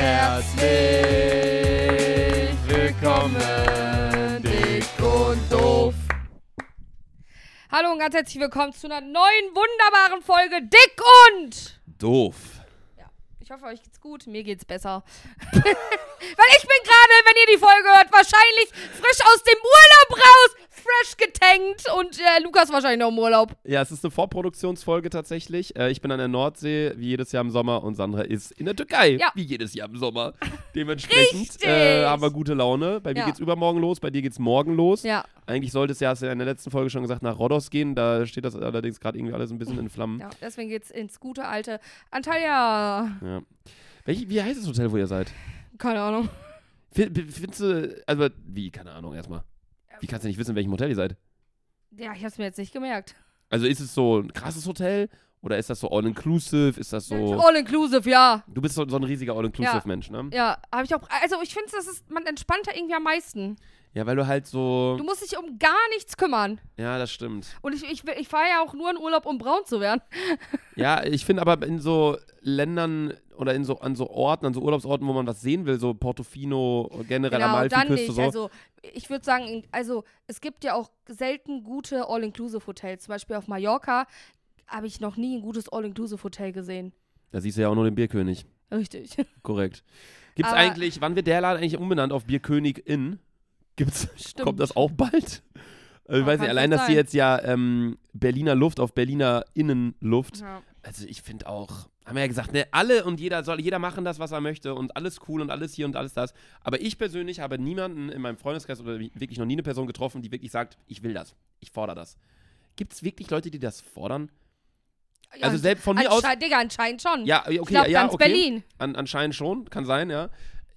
Herzlich willkommen, dick und doof. Hallo und ganz herzlich willkommen zu einer neuen, wunderbaren Folge Dick und Doof. Ja, ich hoffe, euch geht's gut. Mir geht's besser. Weil ich bin gerade, wenn ihr die Folge hört, wahrscheinlich frisch aus dem Urlaub raus, fresh getankt und Lukas wahrscheinlich noch im Urlaub. Ja, es ist eine Vorproduktionsfolge tatsächlich. Ich bin an der Nordsee, wie jedes Jahr im Sommer, und Sandra ist in der Türkei, wie jedes Jahr im Sommer. Dementsprechend haben wir gute Laune. Bei mir geht's übermorgen los, bei dir geht's morgen los. Ja. Eigentlich sollte es ja, hast du ja in der letzten Folge schon gesagt, nach Rhodos gehen. Da steht das allerdings gerade irgendwie alles ein bisschen in Flammen. Ja, deswegen geht's ins gute alte Antalya. Ja. Wie heißt das Hotel, wo ihr seid? Keine Ahnung. Findest du, also, wie, keine Ahnung erstmal. Wie kannst du nicht wissen, in welchem Hotel ihr seid? Ja, ich hab's mir jetzt nicht gemerkt. Also ist es so ein krasses Hotel oder ist das so all-inclusive? Ist das so... All-inclusive, ja. Du bist so ein riesiger All-inclusive-Mensch, ne? Ja, habe ich auch. Also ich finde, man entspannt da irgendwie am meisten. Ja, weil du halt so... Du musst dich um gar nichts kümmern. Ja, das stimmt. Und ich fahre ja auch nur in Urlaub, um braun zu werden. Ja, ich finde aber in so Ländern oder an so Orten, an so Urlaubsorten, wo man was sehen will, so Portofino, generell Amalfi-Küste, so. Also ich würde sagen, es gibt ja auch selten gute All-Inclusive-Hotels. Zum Beispiel auf Mallorca habe ich noch nie ein gutes All-Inclusive-Hotel gesehen. Da siehst du ja auch nur den Bierkönig. Richtig. Korrekt. Gibt's Aber eigentlich, wann wird der Laden eigentlich umbenannt auf Bierkönig Inn? Kommt das auch bald? Also ich weiß nicht, allein, dass die jetzt ja Berliner Luft auf Berliner Innenluft. Ja. Also ich finde auch, haben wir ja gesagt, ne, jeder machen das, was er möchte und alles cool und alles hier und alles das. Aber ich persönlich habe niemanden in meinem Freundeskreis oder wirklich noch nie eine Person getroffen, die wirklich sagt, ich will das, ich fordere das. Gibt es wirklich Leute, die das fordern? Ja, also selbst von mir aus. Digga, anscheinend schon. Ja, okay, ich glaub, ganz Berlin. Anscheinend schon, kann sein, ja.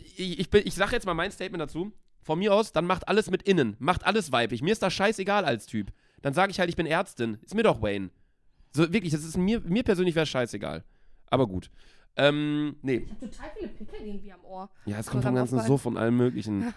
Ich sage jetzt mal mein Statement dazu. Von mir aus, dann macht alles mit innen, macht alles weiblich. Mir ist das scheißegal als Typ. Dann sage ich halt, ich bin Ärztin. Ist mir doch Wayne. So, wirklich, das ist mir persönlich wäre scheißegal. Aber gut. Nee. Ich hab total viele Pickel irgendwie am Ohr. Ja, es kommt vom ganzen Suff und allem möglichen.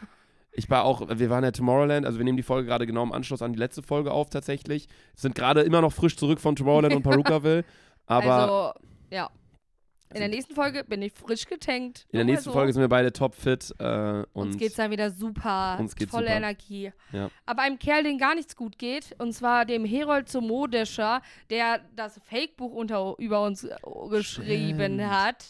Wir waren ja Tomorrowland, also wir nehmen die Folge gerade genau im Anschluss an die letzte Folge auf tatsächlich. Sind gerade immer noch frisch zurück von Tomorrowland und Perukaville. Aber also, ja. In der nächsten Folge bin ich frisch getankt. In der nächsten Folge sind wir beide topfit. Uns geht's dann wieder super. Volle Energie. Ja. Aber einem Kerl, dem gar nichts gut geht, und zwar dem Herold Zomodescher, der das Fake-Buch über uns geschrieben hat,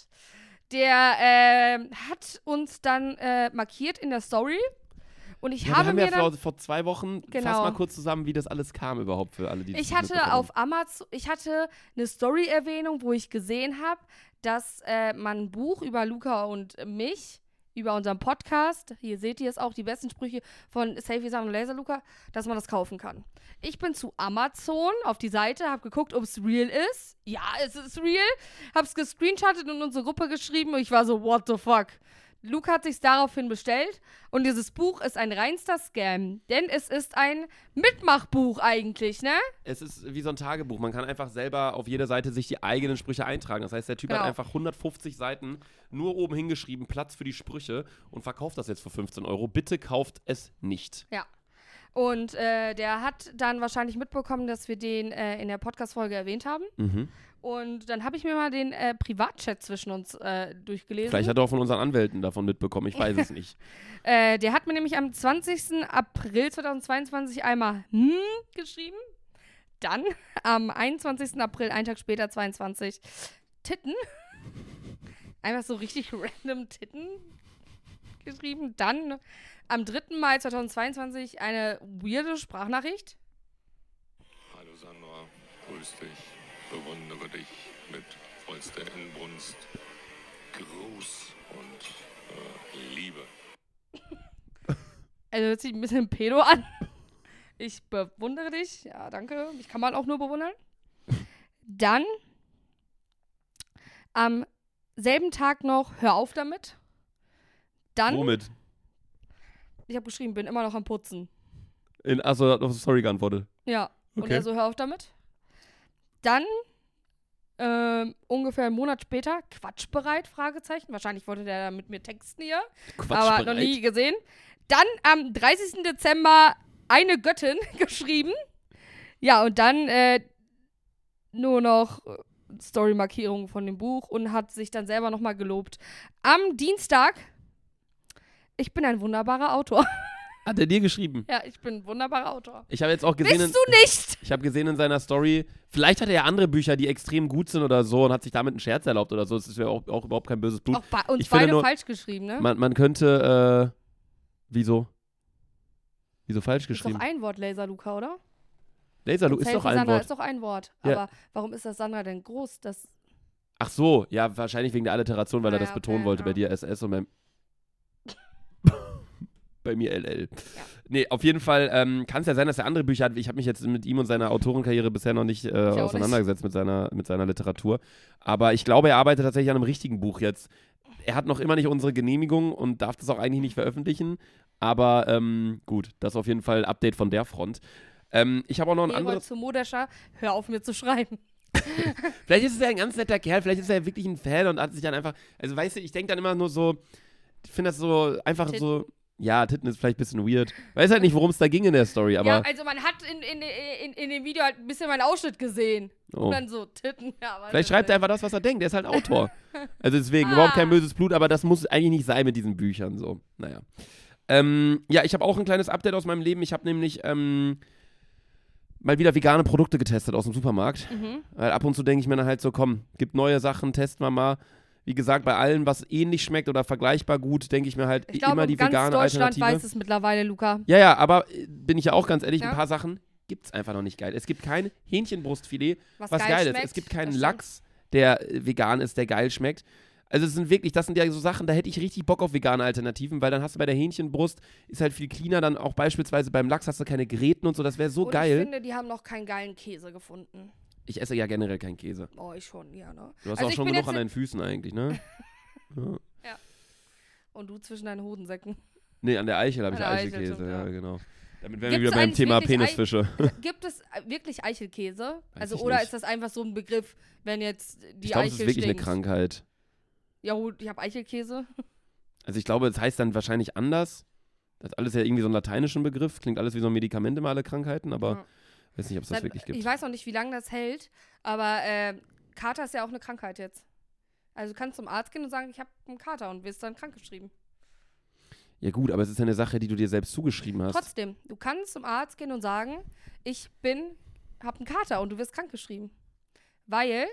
der hat uns dann markiert in der Story. Und ich habe mir dann vor 2 Wochen, fass mal kurz zusammen, wie das alles kam überhaupt für alle, die das Ich hatte auf Amazon, eine Story-Erwähnung, wo ich gesehen habe, dass man ein Buch über Luca und mich, über unseren Podcast, hier seht ihr es auch, die besten Sprüche von Safety Sam und Laser Luca, dass man das kaufen kann. Ich bin zu Amazon auf die Seite, habe geguckt, ob es real ist. Ja, es ist real. Habe es gescreenshottet und in unsere Gruppe geschrieben und ich war so, what the fuck? Luca hat sich's daraufhin bestellt und dieses Buch ist ein reinster Scam, denn es ist ein Mitmachbuch eigentlich, ne? Es ist wie so ein Tagebuch, man kann einfach selber auf jeder Seite sich die eigenen Sprüche eintragen. Das heißt, der Typ hat einfach 150 Seiten nur oben hingeschrieben, Platz für die Sprüche und verkauft das jetzt für 15 €. Bitte kauft es nicht. Ja. Und der hat dann wahrscheinlich mitbekommen, dass wir den in der Podcast-Folge erwähnt haben. Mhm. Und dann habe ich mir mal den Privatchat zwischen uns durchgelesen. Vielleicht hat er auch von unseren Anwälten davon mitbekommen, ich weiß es nicht. Der hat mir nämlich am 20. April 2022 einmal geschrieben. Dann am 21. April, einen Tag später, 22, Titten. Einfach so richtig random Titten geschrieben. Dann am 3. Mai 2022 eine weirde Sprachnachricht. Hallo Sandra, grüß dich, bewundere dich mit vollster Inbrunst, Gruß und Liebe. Also hört sich ein bisschen pedo an. Ich bewundere dich. Ja, danke. Ich kann man auch nur bewundern. Dann am selben Tag noch, hör auf damit. Dann. Womit? Ich habe geschrieben, bin immer noch am Putzen. Achso, hat auf Story geantwortet. Ja. Okay. Und er so, hör auf damit. Dann ungefähr einen Monat später, quatschbereit, Fragezeichen. Wahrscheinlich wollte der mit mir texten hier. Aber noch nie gesehen. Dann am 30. Dezember eine Göttin geschrieben. Ja, und dann nur noch Story-Markierungen von dem Buch und hat sich dann selber nochmal gelobt. Am Dienstag, ich bin ein wunderbarer Autor. Hat er dir geschrieben? Ja, ich bin ein wunderbarer Autor. Ich habe jetzt auch gesehen. Bist du nicht? Ich habe gesehen in seiner Story, vielleicht hat er ja andere Bücher, die extrem gut sind oder so und hat sich damit einen Scherz erlaubt oder so. Das ist ja auch überhaupt kein böses Blut. Auch uns beide nur, falsch geschrieben, ne? Man könnte, wieso? Wieso falsch geschrieben? Ist doch ein Wort, Laser-Luca, oder? Laser-Luca ist doch ein Wort. Ist doch ein Wort. Ja. Aber warum ist das Sandra denn groß? Ach so, ja, wahrscheinlich wegen der Alliteration, weil er das betonen wollte. Bei dir SS und bei mir LL. Ja. Nee, auf jeden Fall kann es ja sein, dass er andere Bücher hat. Ich habe mich jetzt mit ihm und seiner Autorenkarriere bisher noch nicht auseinandergesetzt mit seiner Literatur. Aber ich glaube, er arbeitet tatsächlich an einem richtigen Buch jetzt. Er hat noch immer nicht unsere Genehmigung und darf das auch eigentlich nicht veröffentlichen. Aber gut, das ist auf jeden Fall ein Update von der Front. Ich habe auch noch ein anderes... zu Modescher, hör auf mir zu schreiben. Vielleicht ist es ja ein ganz netter Kerl, vielleicht ist er ja wirklich ein Fan und hat sich dann einfach... Also weißt du, ich denke dann immer nur so... Ich finde das so einfach Titten. So... Ja, Titten ist vielleicht ein bisschen weird. Weiß halt nicht, worum es da ging in der Story, aber... Ja, also man hat in dem Video halt ein bisschen meinen Ausschnitt gesehen. Oh. Und dann so Titten. Ja, vielleicht schreibt er einfach das, was er denkt. Der ist halt Autor. Also deswegen, überhaupt kein böses Blut, aber das muss eigentlich nicht sein mit diesen Büchern. So, naja. Ja, ich habe auch ein kleines Update aus meinem Leben. Ich habe nämlich mal wieder vegane Produkte getestet aus dem Supermarkt. Weil ab und zu denke ich mir dann halt so, komm, gibt neue Sachen, testen wir mal. Wie gesagt, bei allem, was ähnlich schmeckt oder vergleichbar gut, denke ich mir halt immer die vegane Alternative. Deutschland weiß es mittlerweile, Luca. Ja, aber bin ich ja auch ganz ehrlich, ein paar Sachen gibt es einfach noch nicht geil. Es gibt kein Hähnchenbrustfilet, was geil ist. Es gibt keinen Lachs, der vegan ist, der geil schmeckt. Also das sind ja so Sachen, da hätte ich richtig Bock auf vegane Alternativen, weil dann hast du bei der Hähnchenbrust, ist halt viel cleaner, dann auch beispielsweise beim Lachs hast du keine Gräten und so, das wäre so geil. Ich finde, die haben noch keinen geilen Käse gefunden. Ich esse ja generell keinen Käse. Oh, ich schon, ja, ne? Du hast auch schon genug an deinen Füßen eigentlich, ne? Ja. Und du zwischen deinen Hodensäcken. Nee, an der Eichel habe ich Eichelkäse, ja, genau. Damit wären wir wieder beim Thema Penisfische. Gibt es wirklich Eichelkäse? Also, oder ist das einfach so ein Begriff, wenn jetzt die Eichel das ist wirklich stinkt? Eine Krankheit. Ja gut, ich habe Eichelkäse. Also ich glaube, es heißt dann wahrscheinlich anders. Das ist alles ja irgendwie so ein lateinischen Begriff. Klingt alles wie so ein Medikament immer, alle Krankheiten, aber ich weiß nicht, ob es das wirklich gibt. Ich weiß noch nicht, wie lange das hält, aber Kater ist ja auch eine Krankheit jetzt. Also du kannst zum Arzt gehen und sagen, ich habe einen Kater und wirst dann krankgeschrieben. Ja gut, aber es ist ja eine Sache, die du dir selbst zugeschrieben hast. Trotzdem, du kannst zum Arzt gehen und sagen, ich habe einen Kater und du wirst krankgeschrieben. Weil,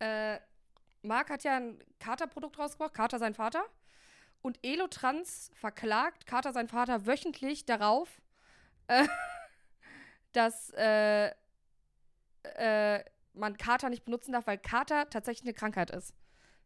Marc hat ja ein Kater-Produkt rausgebracht, Kater sein Vater. Und Elotrans verklagt Kater sein Vater wöchentlich darauf, dass man Kater nicht benutzen darf, weil Kater tatsächlich eine Krankheit ist.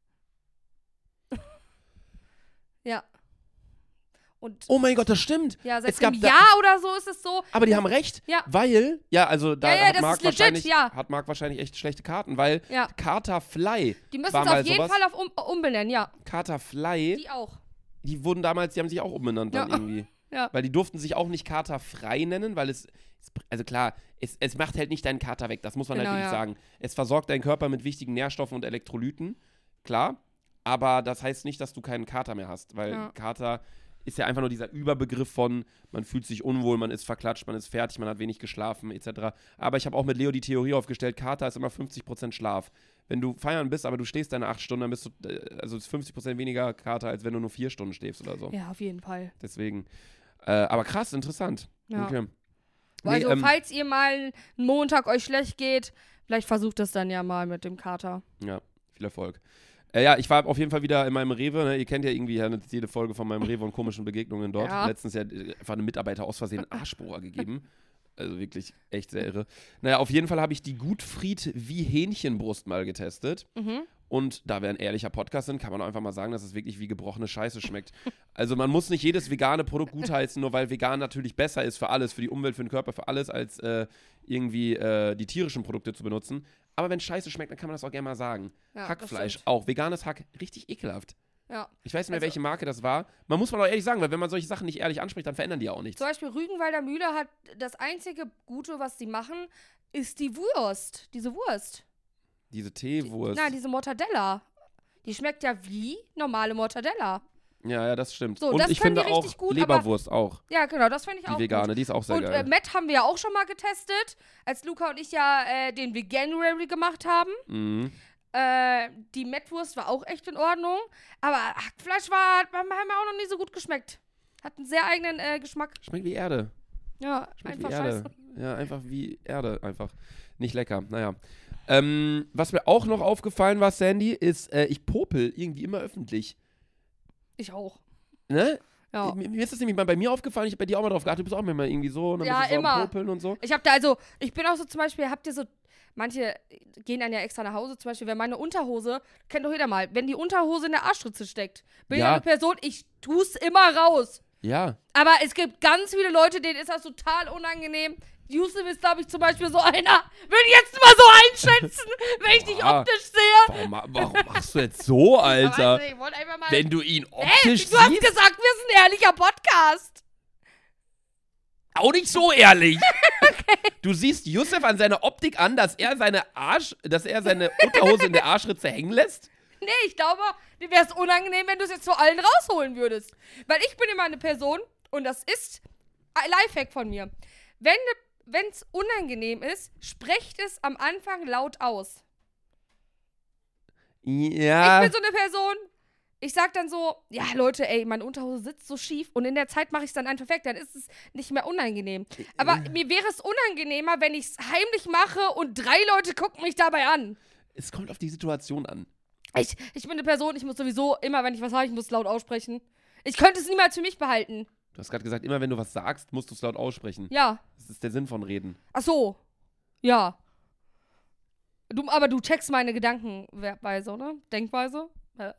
Ja. Und oh mein Gott, das stimmt. Ja, seit einem Jahr oder so ist es so. Aber die haben recht, weil, also da hat Marc wahrscheinlich echt schlechte Karten, weil Katerfly. Die müssen es auf jeden Fall umbenennen, ja. Katerfly. Die auch. Die haben sich auch umbenannt dann irgendwie. Ja. Weil die durften sich auch nicht katerfrei nennen, weil also klar, es macht halt nicht deinen Kater weg, das muss man halt wirklich sagen. Es versorgt deinen Körper mit wichtigen Nährstoffen und Elektrolyten, klar, aber das heißt nicht, dass du keinen Kater mehr hast, weil Kater ist ja einfach nur dieser Überbegriff von, man fühlt sich unwohl, man ist verklatscht, man ist fertig, man hat wenig geschlafen, etc. Aber ich habe auch mit Leo die Theorie aufgestellt, Kater ist immer 50% Schlaf. Wenn du feiern bist, aber du stehst deine 8 Stunden, dann bist du, also ist 50% weniger Kater, als wenn du nur 4 Stunden schläfst oder so. Ja, auf jeden Fall. Deswegen. Aber krass, interessant. Ja. Okay. Also, falls ihr mal einen Montag euch schlecht geht, vielleicht versucht es dann ja mal mit dem Kater. Ja, viel Erfolg. Ja, ich war auf jeden Fall wieder in meinem Rewe. Ne? Ihr kennt ja irgendwie jede Folge von meinem Rewe und komischen Begegnungen dort. Ja. Letztens einfach einem Mitarbeiter aus Versehen einen Arschbohrer gegeben. Also wirklich echt sehr irre. Naja, auf jeden Fall habe ich die Gutfried wie Hähnchenbrust mal getestet. Und da wir ein ehrlicher Podcast sind, kann man auch einfach mal sagen, dass es wirklich wie gebrochene Scheiße schmeckt. Also man muss nicht jedes vegane Produkt gutheißen, nur weil vegan natürlich besser ist für alles, für die Umwelt, für den Körper, für alles, als irgendwie die tierischen Produkte zu benutzen. Aber wenn Scheiße schmeckt, dann kann man das auch gerne mal sagen. Ja, Hackfleisch auch. Veganes Hack, richtig ekelhaft. Ja. Ich weiß nicht mehr, welche Marke das war. Man muss mal auch ehrlich sagen, weil wenn man solche Sachen nicht ehrlich anspricht, dann verändern die ja auch nichts. Zum Beispiel Rügenwalder Mühle hat das einzige Gute, was die machen, ist die Wurst. Diese Wurst. Diese Teewurst. Nein, diese Mortadella. Die schmeckt ja wie normale Mortadella. Ja, das stimmt. So, und das ich finde auch gut, Leberwurst auch. Ja, genau, das finde ich auch die vegane, gut. Die ist auch sehr geil. Und Matt haben wir ja auch schon mal getestet, als Luca und ich ja den Veganuary gemacht haben. Die Mettwurst war auch echt in Ordnung. Aber Hackfleisch hat mir auch noch nie so gut geschmeckt. Hat einen sehr eigenen Geschmack. Schmeckt wie Erde. Ja, Schmeckt einfach wie Erde. scheiße. Ja, einfach wie Erde. Einfach nicht lecker. Naja. Was mir auch noch aufgefallen war, Sandy, ist, ich popel irgendwie immer öffentlich. Ich auch. Ne? Ja. Mir ist das nämlich mal bei mir aufgefallen, ich habe bei dir auch mal drauf geachtet, du bist auch immer irgendwie so, und dann Ja, bist du so immer. am Popeln und so. Ich bin auch so zum Beispiel, habt ihr so, manche gehen dann ja extra nach Hause, zum Beispiel, wenn meine Unterhose, kennt doch jeder mal, wenn die Unterhose in der Arschritze steckt, bin ich eine Person, ich tu's immer raus. Ja. Aber es gibt ganz viele Leute, denen ist das total unangenehm. Yusuf ist, glaube ich, zum Beispiel so einer, würde ich jetzt mal so einschätzen, wenn ich dich optisch sehe. Warum machst du jetzt so, Alter? Ich wollte einfach mal... Wenn du ihn optisch siehst? Du hast gesagt, wir sind ein ehrlicher Podcast. Auch nicht so ehrlich. Okay. Du siehst Yusuf an seiner Optik an, dass er seine Unterhose in der Arschritze hängen lässt? Nee, ich glaube, dir wäre es unangenehm, wenn du es jetzt vor allen rausholen würdest. Weil ich bin immer eine Person, und das ist ein Lifehack von mir. Wenn es unangenehm ist, sprecht es am Anfang laut aus. Ja. Ich bin so eine Person, ich sag dann so, ja Leute, ey, meine Unterhose sitzt so schief und in der Zeit mache ich es dann einfach weg, dann ist es nicht mehr unangenehm. Aber mir wäre es unangenehmer, wenn ich es heimlich mache und 3 Leute gucken mich dabei an. Es kommt auf die Situation an. Ich bin eine Person, ich muss sowieso immer, wenn ich was sage, ich muss es laut aussprechen. Ich könnte es niemals für mich behalten. Du hast gerade gesagt, immer wenn du was sagst, musst du es laut aussprechen. Ja. Das ist der Sinn von Reden. Ach so. Ja. Aber du checkst meine Gedankenweise, oder? Denkweise? Ja.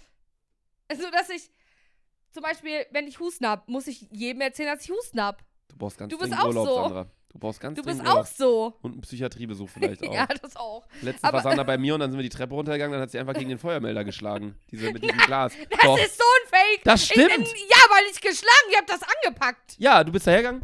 Also, dass ich zum Beispiel, wenn ich Husten hab, muss ich jedem erzählen, dass ich Husten hab. Du brauchst ganz Du bist dringend auch Urlaub, so. Sandra. Du brauchst ganz Du bist dringend auch Urlaub. so. Und einen Psychiatriebesuch vielleicht auch. Ja, das auch. Letztens war Sandra bei mir und dann sind wir die Treppe runtergegangen, dann hat sie einfach gegen den Feuermelder geschlagen. Mit diesem Glas. Das ist so ein Fake. Das stimmt. Ja, weil ich geschlagen, ich hab das angepackt. Ja, du bist dahergegangen.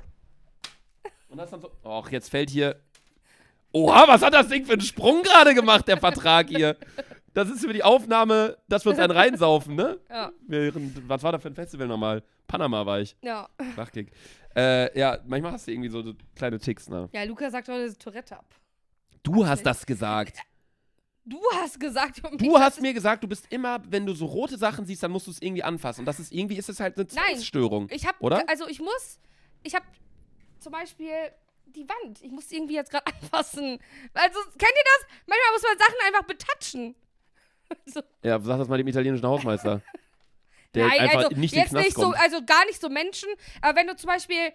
Und hast dann so, ach, jetzt fällt hier, oha, was hat das Ding für einen Sprung gerade gemacht, der Vertrag hier. Das ist für die Aufnahme, dass wir uns einen reinsaufen, ne? Ja. Was war da für ein Festival nochmal? Panama war ich. Ja. Flachkick. Ja, manchmal hast du irgendwie so kleine Ticks, ne? Ja, Luca sagt heute, dass ich Tourette hab. Du hast das gesagt. Du hast gesagt, du hast mir gesagt, du bist immer, wenn du so rote Sachen siehst, dann musst du es irgendwie anfassen. Und das ist irgendwie, ist es halt eine Zwangsstörung. Oder? Ich hab zum Beispiel die Wand. Ich muss die irgendwie jetzt gerade anfassen. Also, kennt ihr das? Manchmal muss man Sachen einfach betatschen. So. Ja, sag das mal dem italienischen Hausmeister. Der Nein, einfach also nicht in den jetzt Knast nicht kommt. so, also gar nicht so Menschen, aber wenn du zum Beispiel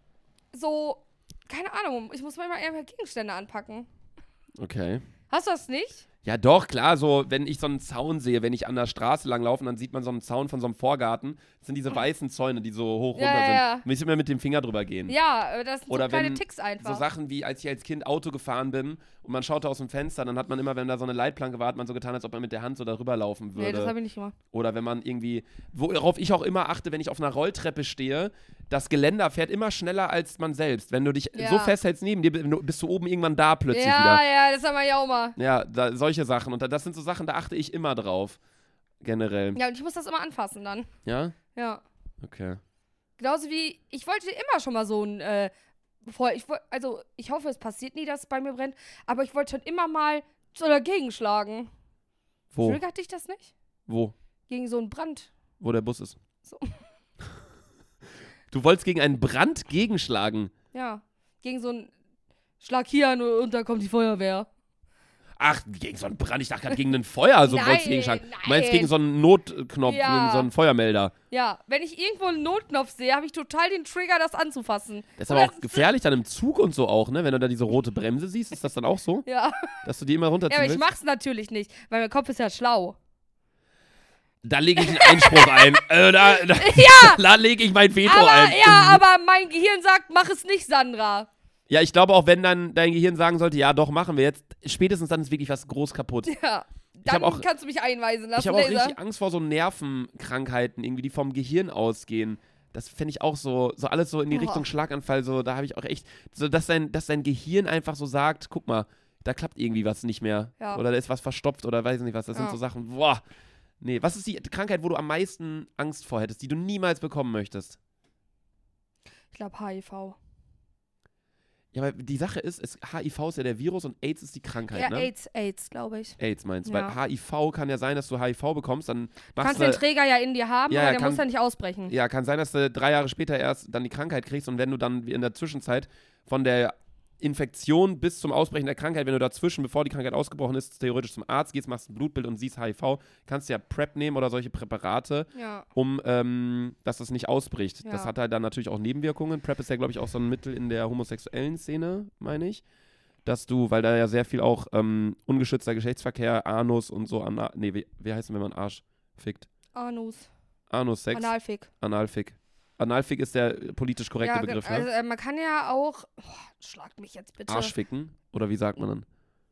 so, keine Ahnung, ich muss manchmal einfach Gegenstände anpacken. Okay. Hast du das nicht? Ja, doch, klar, so, wenn ich so einen Zaun sehe, wenn ich an der Straße lang laufe, dann sieht man so einen Zaun von so einem Vorgarten. Das sind diese weißen Zäune, die so hoch runter sind. Ja. Muss ich immer mit dem Finger drüber gehen. Ja, das sind oder so kleine wenn Ticks einfach. So Sachen wie, als ich als Kind Auto gefahren bin und man schaute aus dem Fenster, dann hat man immer, wenn da so eine Leitplanke war, hat man so getan, als ob man mit der Hand so darüber laufen würde. Nee, das habe ich nicht gemacht. Oder wenn man irgendwie, worauf ich auch immer achte, wenn ich auf einer Rolltreppe stehe, das Geländer fährt immer schneller als man selbst. Wenn du dich so festhältst neben dir, bist du oben irgendwann da plötzlich wieder. Ja, das haben wir ja auch mal. Ja, solche Sachen. Und das sind so Sachen, da achte ich immer drauf. Generell. Ja, und ich muss das immer anfassen dann. Ja? Ja. Okay. Genauso wie, ich wollte immer schon mal so ein, ich hoffe, es passiert nie, dass es bei mir brennt, aber ich wollte schon immer mal so dagegen schlagen. Wo? Triggert dich das nicht? Wo? Gegen so einen Brand. Wo der Bus ist. So. Du wolltest gegen einen Brand gegenschlagen? Ja. Gegen so einen Schlag hier und da kommt die Feuerwehr. Ach, gegen so einen Brand. Ich dachte gerade gegen ein Feuer. Also wolltest du gegenschlagen. Nein. Du meinst gegen so einen Notknopf, gegen so einen Feuermelder. Ja, wenn ich irgendwo einen Notknopf sehe, habe ich total den Trigger, das anzufassen. Das ist aber auch gefährlich dann im Zug und so auch, ne? Wenn du da diese rote Bremse siehst, ist das dann auch so? Ja. Dass du die immer runterziehen Ja, aber ich willst? mach's natürlich nicht, weil mein Kopf ist ja schlau. Da lege ich einen Einspruch ein. Da lege ich mein Veto ein. Ja, aber mein Gehirn sagt, mach es nicht, Sandra. Ja, ich glaube auch, wenn dann dein Gehirn sagen sollte, ja doch, machen wir jetzt, spätestens dann ist wirklich was groß kaputt. Ja, dann kannst du mich einweisen lassen, Ich habe auch richtig Angst vor so Nervenkrankheiten, irgendwie, die vom Gehirn ausgehen. Das fände ich auch so alles so in die Richtung Schlaganfall, so, da habe ich auch echt, so, dass dein Gehirn einfach so sagt, guck mal, da klappt irgendwie was nicht mehr. Ja. Oder da ist was verstopft oder weiß nicht was, das sind so Sachen, boah. Nee, was ist die Krankheit, wo du am meisten Angst vor hättest, die du niemals bekommen möchtest? Ich glaube HIV. Ja, aber die Sache ist, HIV ist ja der Virus und AIDS ist die Krankheit, ja, ne? AIDS, glaube ich. AIDS meinst du? Ja. Weil HIV kann ja sein, dass du HIV bekommst, dann kannst den Träger ja in dir haben, aber der muss ja nicht ausbrechen. Ja, kann sein, dass du 3 Jahre später erst dann die Krankheit kriegst und wenn du dann in der Zwischenzeit von der Infektion bis zum Ausbrechen der Krankheit, wenn du dazwischen, bevor die Krankheit ausgebrochen ist, theoretisch zum Arzt gehst, machst ein Blutbild und siehst HIV, kannst du ja PrEP nehmen oder solche Präparate, um, dass das nicht ausbricht. Ja. Das hat halt dann natürlich auch Nebenwirkungen. PrEP ist ja, glaube ich, auch so ein Mittel in der homosexuellen Szene, meine ich. Dass du, weil da ja sehr viel auch ungeschützter Geschlechtsverkehr, Anus und so, wie heißt denn, wenn man Arsch fickt? Anus-Sex. Analfick. Analfick ist der politisch korrekte Begriff, ne? Also man kann ja auch, schlag mich jetzt bitte. Arschficken? Oder wie sagt man dann?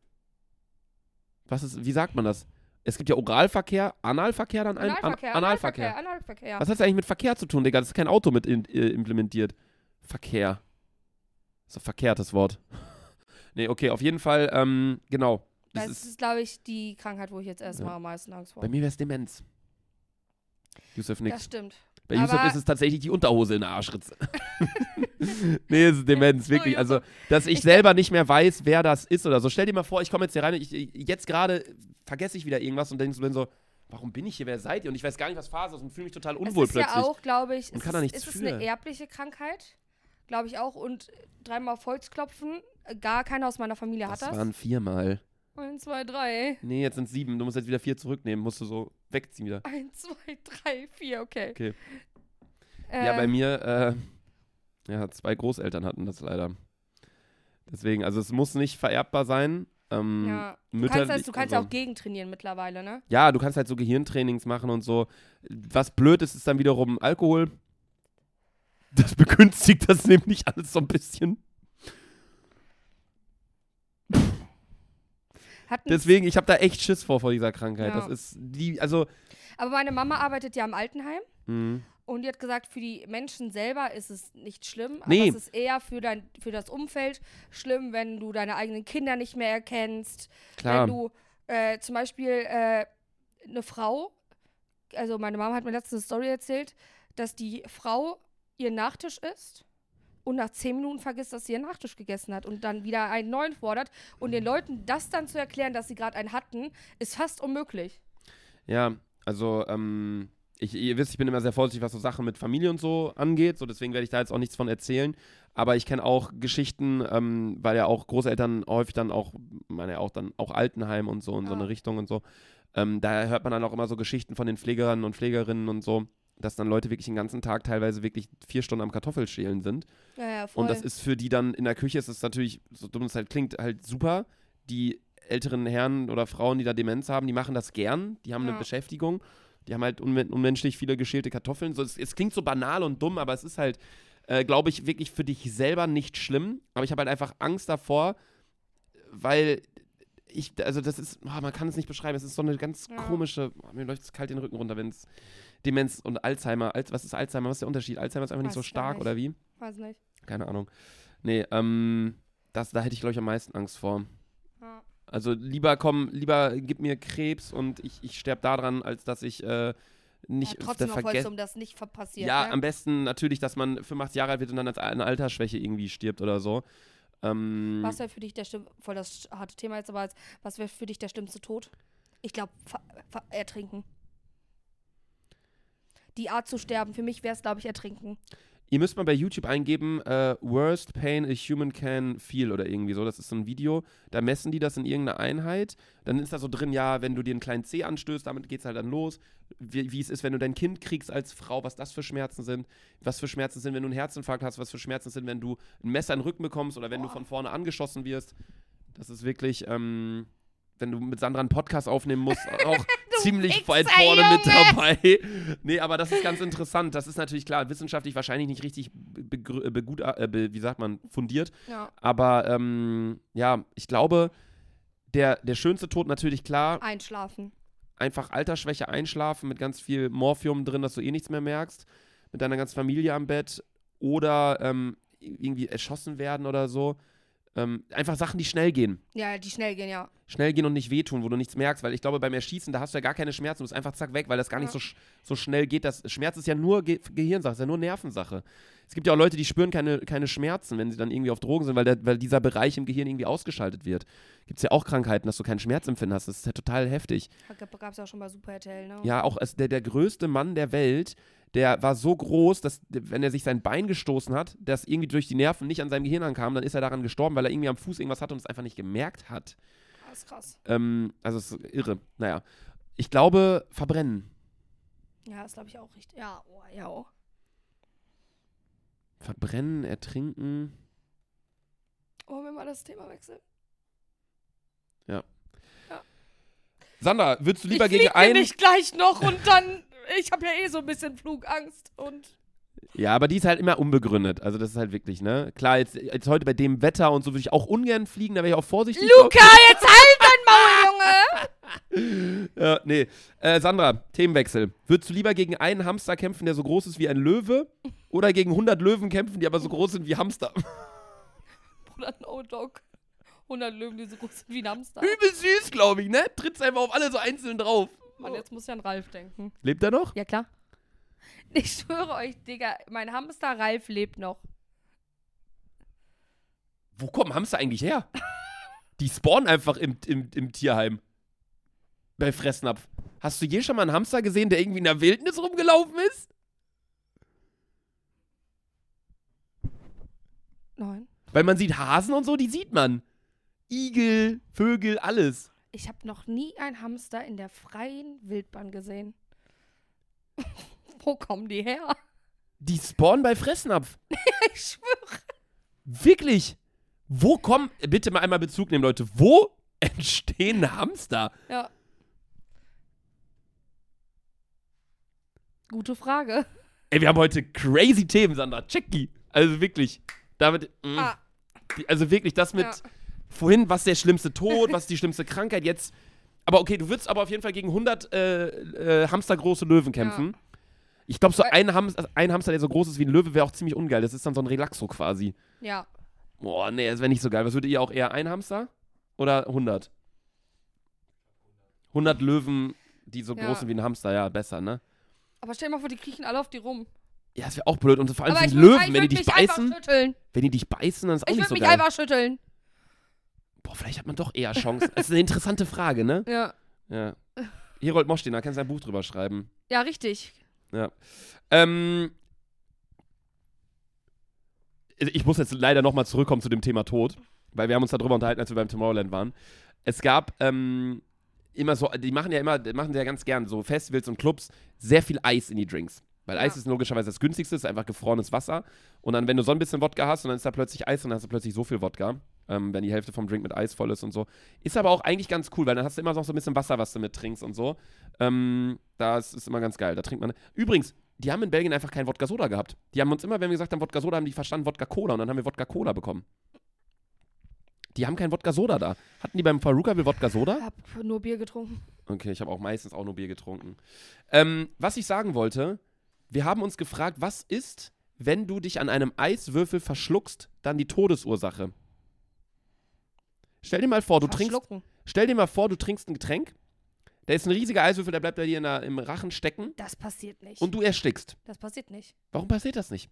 Wie sagt man das? Es gibt ja Oralverkehr, Analverkehr dann Analverkehr. Was hat das eigentlich mit Verkehr zu tun, Digga? Das ist kein Auto mit implementiert. Verkehr. Das ist ein verkehrtes Wort. Nee, okay, auf jeden Fall, genau. Das ist, glaube ich, die Krankheit, wo ich jetzt erstmal am meisten Angst vor habe. Bei mir wäre es Demenz. Yusuf nix. Das stimmt. Bei Yusuf ist es tatsächlich die Unterhose in der Arschritze. Nee, es ist Demenz, wirklich. Also, dass ich selber nicht mehr weiß, wer das ist oder so. Stell dir mal vor, ich komme jetzt hier rein, jetzt gerade vergesse ich wieder irgendwas und bin so, warum bin ich hier, wer seid ihr? Und ich weiß gar nicht, was Phase ist und fühle mich total unwohl plötzlich. Das ist ja auch, glaube ich, und kann da nichts ist es eine erbliche Krankheit? Glaube ich auch. Und 3-mal auf Holz klopfen, gar keiner aus meiner Familie hat das. Das waren 4-mal. 1, 2, 3. Nee, jetzt sind es 7. Du musst jetzt wieder 4 zurücknehmen. Musst du so wegziehen wieder. 1, 2, 3, 4, okay. Ja, bei mir, 2 Großeltern hatten das leider. Deswegen, also es muss nicht vererbbar sein. Du kannst ja auch gegentrainieren mittlerweile, ne? Ja, du kannst halt so Gehirntrainings machen und so. Was blöd ist, ist dann wiederum Alkohol. Das begünstigt das nämlich alles so ein bisschen. Deswegen, ich habe da echt Schiss vor dieser Krankheit. Ja. Das ist Aber meine Mama arbeitet ja im Altenheim. Und die hat gesagt, für die Menschen selber ist es nicht schlimm. Aber es ist eher für das Umfeld schlimm, wenn du deine eigenen Kinder nicht mehr erkennst. Klar. Wenn du zum Beispiel eine Frau, also meine Mama hat mir letztens eine Story erzählt, dass die Frau ihren Nachtisch isst und nach 10 Minuten vergisst, dass sie ihren Nachtisch gegessen hat und dann wieder einen neuen fordert. Und den Leuten das dann zu erklären, dass sie gerade einen hatten, ist fast unmöglich. Ja, also, ihr wisst, ich bin immer sehr vorsichtig, was so Sachen mit Familie und so angeht, so deswegen werde ich da jetzt auch nichts von erzählen. Aber ich kenne auch Geschichten, weil ja auch Großeltern häufig dann auch, auch Altenheim und so in so eine Richtung und so. Da hört man dann auch immer so Geschichten von den Pflegerinnen und Pflegerinnen und so, dass dann Leute wirklich den ganzen Tag teilweise wirklich 4 Stunden am Kartoffelschälen sind. Ja, voll. Und das ist für die dann in der Küche, ist es natürlich, so dumm es halt klingt, halt super. Die älteren Herren oder Frauen, die da Demenz haben, die machen das gern, die haben eine Beschäftigung. Die haben halt unmenschlich viele geschälte Kartoffeln. So, es klingt so banal und dumm, aber es ist halt, glaube ich, wirklich für dich selber nicht schlimm. Aber ich habe halt einfach Angst davor, weil das ist, man kann es nicht beschreiben, es ist so eine ganz komische, mir läuft es kalt den Rücken runter, wenn es Demenz und Alzheimer, was ist Alzheimer, was ist der Unterschied? Alzheimer ist einfach nicht so stark, oder wie? Weiß nicht. Keine Ahnung. Nee, da hätte ich, glaube ich, am meisten Angst vor. Ja. Also lieber gib mir Krebs und ich sterbe daran, als dass ich nicht trotzdem noch vollkommen, dass nicht passiert. Ja, am besten natürlich, dass man 85 Jahre alt wird und dann als eine Altersschwäche irgendwie stirbt oder so. Was wäre für dich voll das harte Thema jetzt, aber was wäre für dich der schlimmste Tod? Ich glaube, ertrinken. Die Art zu sterben, für mich wäre es, glaube ich, ertrinken. Ihr müsst mal bei YouTube eingeben, Worst Pain a Human Can Feel oder irgendwie so. Das ist so ein Video, da messen die das in irgendeiner Einheit. Dann ist da so drin, ja, wenn du dir einen kleinen Zeh anstößt, damit geht es halt dann los. Wie es ist, wenn du dein Kind kriegst als Frau, was das für Schmerzen sind. Was für Schmerzen sind, wenn du einen Herzinfarkt hast. Was für Schmerzen sind, wenn du ein Messer in den Rücken bekommst oder wenn du von vorne angeschossen wirst. Das ist wirklich, wenn du mit Sandra einen Podcast aufnehmen musst, auch ziemlich weit vorne mit dabei. Nee, aber das ist ganz interessant. Das ist natürlich klar, wissenschaftlich wahrscheinlich nicht richtig fundiert. Ja. Aber ich glaube, der schönste Tod natürlich klar. Einschlafen. Einfach Altersschwäche einschlafen mit ganz viel Morphium drin, dass du nichts mehr merkst. Mit deiner ganzen Familie am Bett. Oder irgendwie erschossen werden oder so. Einfach Sachen, die schnell gehen. Ja, die schnell gehen, ja. Schnell gehen und nicht wehtun, wo du nichts merkst, weil ich glaube, beim Erschießen, da hast du ja gar keine Schmerzen, du bist einfach zack weg, weil das gar nicht so schnell geht. Schmerz ist ja nur Gehirnsache, ist ja nur Nervensache. Es gibt ja auch Leute, die spüren keine Schmerzen, wenn sie dann irgendwie auf Drogen sind, weil dieser Bereich im Gehirn irgendwie ausgeschaltet wird. Gibt es ja auch Krankheiten, dass du keinen Schmerzempfinden hast, das ist ja total heftig. Gab es ja auch schon bei Super RTL, ne? Ja, auch als der größte Mann der Welt, der war so groß, dass, wenn er sich sein Bein gestoßen hat, das irgendwie durch die Nerven nicht an seinem Gehirn ankam, dann ist er daran gestorben, weil er irgendwie am Fuß irgendwas hatte und es einfach nicht gemerkt hat. Das ist krass. Also, es ist irre. Naja, ich glaube, verbrennen. Ja, das glaube ich auch richtig. Ja, ja. Verbrennen, ertrinken. Wollen wir mal das Thema wechseln? Ja. Sandra, würdest du lieber gegen einen... Ich gleich noch und dann... Ich habe ja so ein bisschen Flugangst und... Ja, aber die ist halt immer unbegründet. Also das ist halt wirklich, ne? Klar, jetzt heute bei dem Wetter und so würde ich auch ungern fliegen, da wäre ich auch vorsichtig. Luca, jetzt halt dein Maul, Junge! Ja, nee. Sandra, Themenwechsel. Würdest du lieber gegen einen Hamster kämpfen, der so groß ist wie ein Löwe? Oder gegen 100 Löwen kämpfen, die aber so groß sind wie Hamster? Bruder, no dog. 100 Löwen, die so groß sind wie ein Hamster. Übel süß, glaube ich, ne? Trittst einfach auf alle so einzeln drauf. Mann, jetzt muss ich an Ralf denken. Lebt er noch? Ja, klar. Ich schwöre euch, Digga, mein Hamster Ralf lebt noch. Wo kommen Hamster eigentlich her? Die spawnen einfach im Tierheim. Bei Fressnapf. Hast du je schon mal einen Hamster gesehen, der irgendwie in der Wildnis rumgelaufen ist? Nein. Weil man sieht Hasen und so, die sieht man. Igel, Vögel, alles. Ich habe noch nie einen Hamster in der freien Wildbahn gesehen. Wo kommen die her? Die spawnen bei Fressnapf. Ich schwöre. Wirklich? Wo kommen, bitte mal einmal Bezug nehmen, Leute. Wo entstehen Hamster? Ja. Gute Frage. Ey, wir haben heute crazy Themen, Sandra. Checki. Also wirklich. Damit, also wirklich, das mit vorhin, was ist der schlimmste Tod, was ist die schlimmste Krankheit, jetzt. Aber okay, du würdest aber auf jeden Fall gegen 100 hamstergroße Löwen kämpfen. Ja. Ich glaube, so ein Hamster, der so groß ist wie ein Löwe, wäre auch ziemlich ungeil. Das ist dann so ein Relaxo quasi. Ja. Boah, nee, das wäre nicht so geil. Was würdet ihr auch eher, ein Hamster oder 100? 100 Löwen, die so groß sind wie ein Hamster, ja, besser, ne? Aber stell dir mal vor, die kriechen alle auf die rum. Ja, das wäre auch blöd. Und vor allem sind Löwen, wenn die dich beißen, dann ist auch nicht so geil. Ich würde mich einfach schütteln. Boah, vielleicht hat man doch eher Chancen. Das ist eine interessante Frage, ne? Ja. Herold Moschtin, da kannst du ein Buch drüber schreiben. Ja, richtig. Ja. Ich muss jetzt leider nochmal zurückkommen zu dem Thema Tod, weil wir haben uns darüber unterhalten, als wir beim Tomorrowland waren. Es gab immer so, die machen ja ganz gern so Festivals und Clubs, sehr viel Eis in die Drinks. Weil Eis ist logischerweise das günstigste, ist einfach gefrorenes Wasser. Und dann, wenn du so ein bisschen Wodka hast und dann ist da plötzlich Eis und dann hast du plötzlich so viel Wodka, wenn die Hälfte vom Drink mit Eis voll ist und so. Ist aber auch eigentlich ganz cool, weil dann hast du immer noch so ein bisschen Wasser, was du mit trinkst und so. Das ist immer ganz geil. Da trinkt man. Übrigens, die haben in Belgien einfach kein Wodka-Soda gehabt. Die haben uns immer, wenn wir gesagt haben Wodka-Soda, haben die verstanden Wodka-Cola und dann haben wir Wodka-Cola bekommen. Die haben kein Wodka-Soda da. Hatten die beim Faruka Wodka-Soda? Ich habe nur Bier getrunken. Okay, ich habe auch meistens nur Bier getrunken. Was ich sagen wollte, wir haben uns gefragt, was ist, wenn du dich an einem Eiswürfel verschluckst, dann die Todesursache? Stell dir mal vor, du trinkst ein Getränk, da ist ein riesiger Eiswürfel, der bleibt bei dir im Rachen stecken. Das passiert nicht. Und du erstickst. Das passiert nicht. Warum passiert das nicht?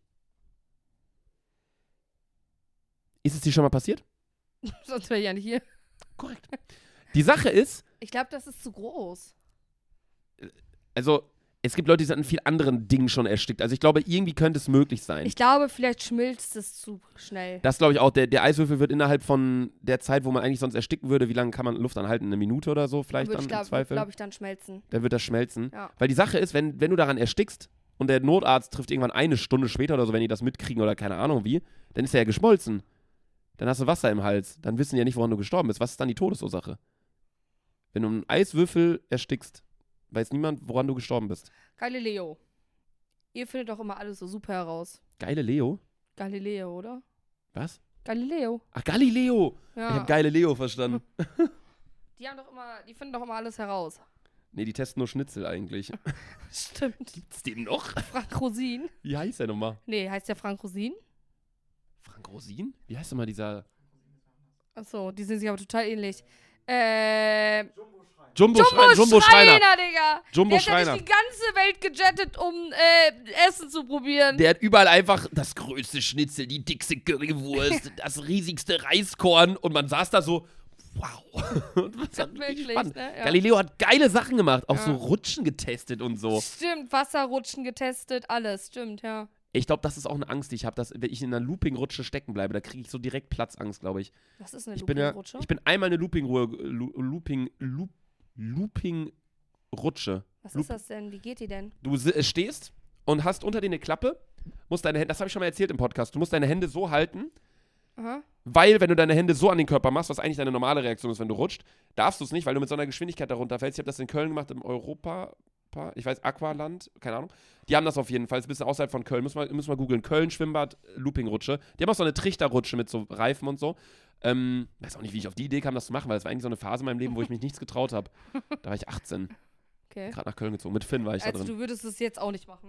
Ist es dir schon mal passiert? Sonst wäre ich ja nicht hier. Korrekt. Die Sache ist... Ich glaube, das ist zu groß. Also... Es gibt Leute, die sind an vielen anderen Dingen schon erstickt. Also ich glaube, irgendwie könnte es möglich sein. Ich glaube, vielleicht schmilzt es zu schnell. Das glaube ich auch. Der Eiswürfel wird innerhalb von der Zeit, wo man eigentlich sonst ersticken würde, wie lange kann man Luft anhalten? Eine Minute oder so vielleicht dann im Zweifel? Glaube ich, dann schmelzen. Dann wird das schmelzen. Ja. Weil die Sache ist, wenn du daran erstickst und der Notarzt trifft irgendwann eine Stunde später oder so, wenn die das mitkriegen oder keine Ahnung wie, dann ist er ja geschmolzen. Dann hast du Wasser im Hals. Dann wissen die ja nicht, woran du gestorben bist. Was ist dann die Todesursache? Wenn du einen Eiswürfel erstickst, weiß niemand, woran du gestorben bist. Galileo. Ihr findet doch immer alles so super heraus. Galileo, oder? Was? Galileo. Ach, Galileo. Ja. Ich habe Galileo verstanden. Die finden doch immer alles heraus. Nee, die testen nur Schnitzel eigentlich. Stimmt. Gibt's den noch? Frank Rosin. Wie heißt der nochmal? Nee, heißt der Frank Rosin? Frank Rosin? Wie heißt nochmal dieser... Achso, die sind sich aber total ähnlich. Jumbo Schreiner. Digga. Jumbo Der Schreiner. hat die ganze Welt gejettet, um Essen zu probieren. Der hat überall einfach das größte Schnitzel, die dickste Currywurst, das riesigste Reiskorn und man saß da so, wow. Das war wirklich spannend. Ne? Ja. Galileo hat geile Sachen gemacht, auch so Rutschen getestet und so. Stimmt, Wasserrutschen getestet, alles, stimmt, ja. Ich glaube, das ist auch eine Angst, die ich habe, dass wenn ich in einer Looping-Rutsche stecken bleibe, da kriege ich so direkt Platzangst, glaube ich. Was ist eine Looping-Rutsche? Ich bin einmal eine Looping-Rutsche. Was ist das denn? Wie geht die denn? Du stehst und hast unter dir eine Klappe, musst deine Hände, das habe ich schon mal erzählt im Podcast, du musst deine Hände so halten, weil wenn du deine Hände so an den Körper machst, was eigentlich deine normale Reaktion ist, wenn du rutscht, darfst du es nicht, weil du mit so einer Geschwindigkeit darunter fällst. Ich habe das in Köln gemacht, im ich weiß, Aqualand, keine Ahnung. Die haben das auf jeden Fall, ist ein bisschen außerhalb von Köln, müssen wir googeln. Köln, Schwimmbad, Loopingrutsche. Die haben auch so eine Trichterrutsche mit so Reifen und so. Weiß auch nicht, wie ich auf die Idee kam, das zu machen, weil das war eigentlich so eine Phase in meinem Leben, wo ich mich nichts getraut habe. Da war ich 18. Okay. Gerade nach Köln gezogen. Mit Finn war ich da drin. Also du würdest es jetzt auch nicht machen?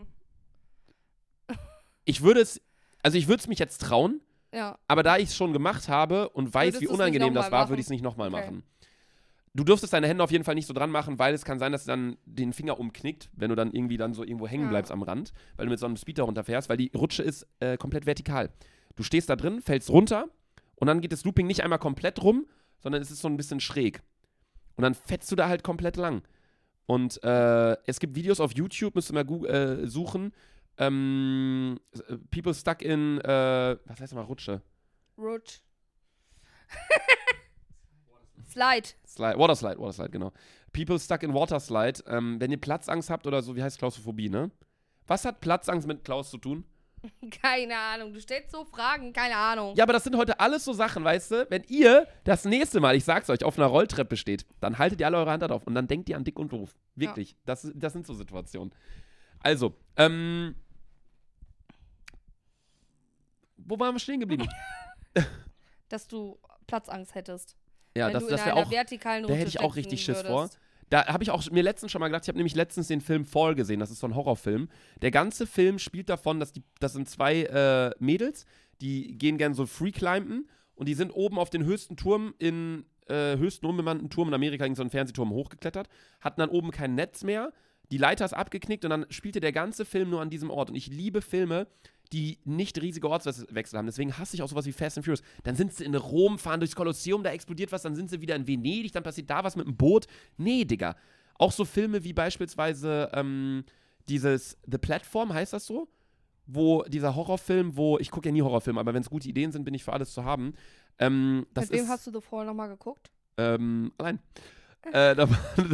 Ich würde es mich jetzt trauen, ja. Aber da ich es schon gemacht habe und weiß, wie unangenehm das war, würde ich es nicht nochmal machen. Du dürftest deine Hände auf jeden Fall nicht so dran machen, weil es kann sein, dass du dann den Finger umknickt, wenn du dann irgendwie dann so irgendwo hängen bleibst am Rand, weil du mit so einem Speeder runterfährst, weil die Rutsche ist komplett vertikal. Du stehst da drin, fällst runter und dann geht das Looping nicht einmal komplett rum, sondern es ist so ein bisschen schräg. Und dann fetzt du da halt komplett lang. Und es gibt Videos auf YouTube, müsst ihr mal suchen. People stuck in, was heißt nochmal Rutsche? Rutsch. Waterslide, genau. People stuck in Waterslide. Wenn ihr Platzangst habt oder so, wie heißt Klaustrophobie, ne? Was hat Platzangst mit Klaus zu tun? Keine Ahnung, du stellst so Fragen, keine Ahnung. Ja, aber das sind heute alles so Sachen, weißt du? Wenn ihr das nächste Mal, ich sag's euch, auf einer Rolltreppe steht, dann haltet ihr alle eure Hand da drauf und dann denkt ihr an dick und doof. Wirklich, das sind so Situationen. Also, wo waren wir stehen geblieben? Dass du Platzangst hättest. Ja, das wäre auch, da hätte ich auch richtig Schiss vor. Da habe ich auch mir letztens schon mal gedacht, ich habe nämlich letztens den Film Fall gesehen, das ist so ein Horrorfilm. Der ganze Film spielt davon, das sind zwei Mädels, die gehen gerne so Freeclimben und die sind oben auf den höchsten Turm höchsten unbemannten Turm in Amerika, so einen Fernsehturm hochgeklettert, hatten dann oben kein Netz mehr, die Leiter ist abgeknickt und dann spielte der ganze Film nur an diesem Ort. Und ich liebe Filme, die nicht riesige Ortswechsel haben. Deswegen hasse ich auch sowas wie Fast and Furious. Dann sind sie in Rom, fahren durchs Kolosseum, da explodiert was, dann sind sie wieder in Venedig, dann passiert da was mit dem Boot. Nee, Digga. Auch so Filme wie beispielsweise dieses The Platform, heißt das so? Wo dieser Horrorfilm, ich gucke ja nie Horrorfilme, aber wenn es gute Ideen sind, bin ich für alles zu haben. Mit wem hast du The Fall nochmal geguckt? Allein. Da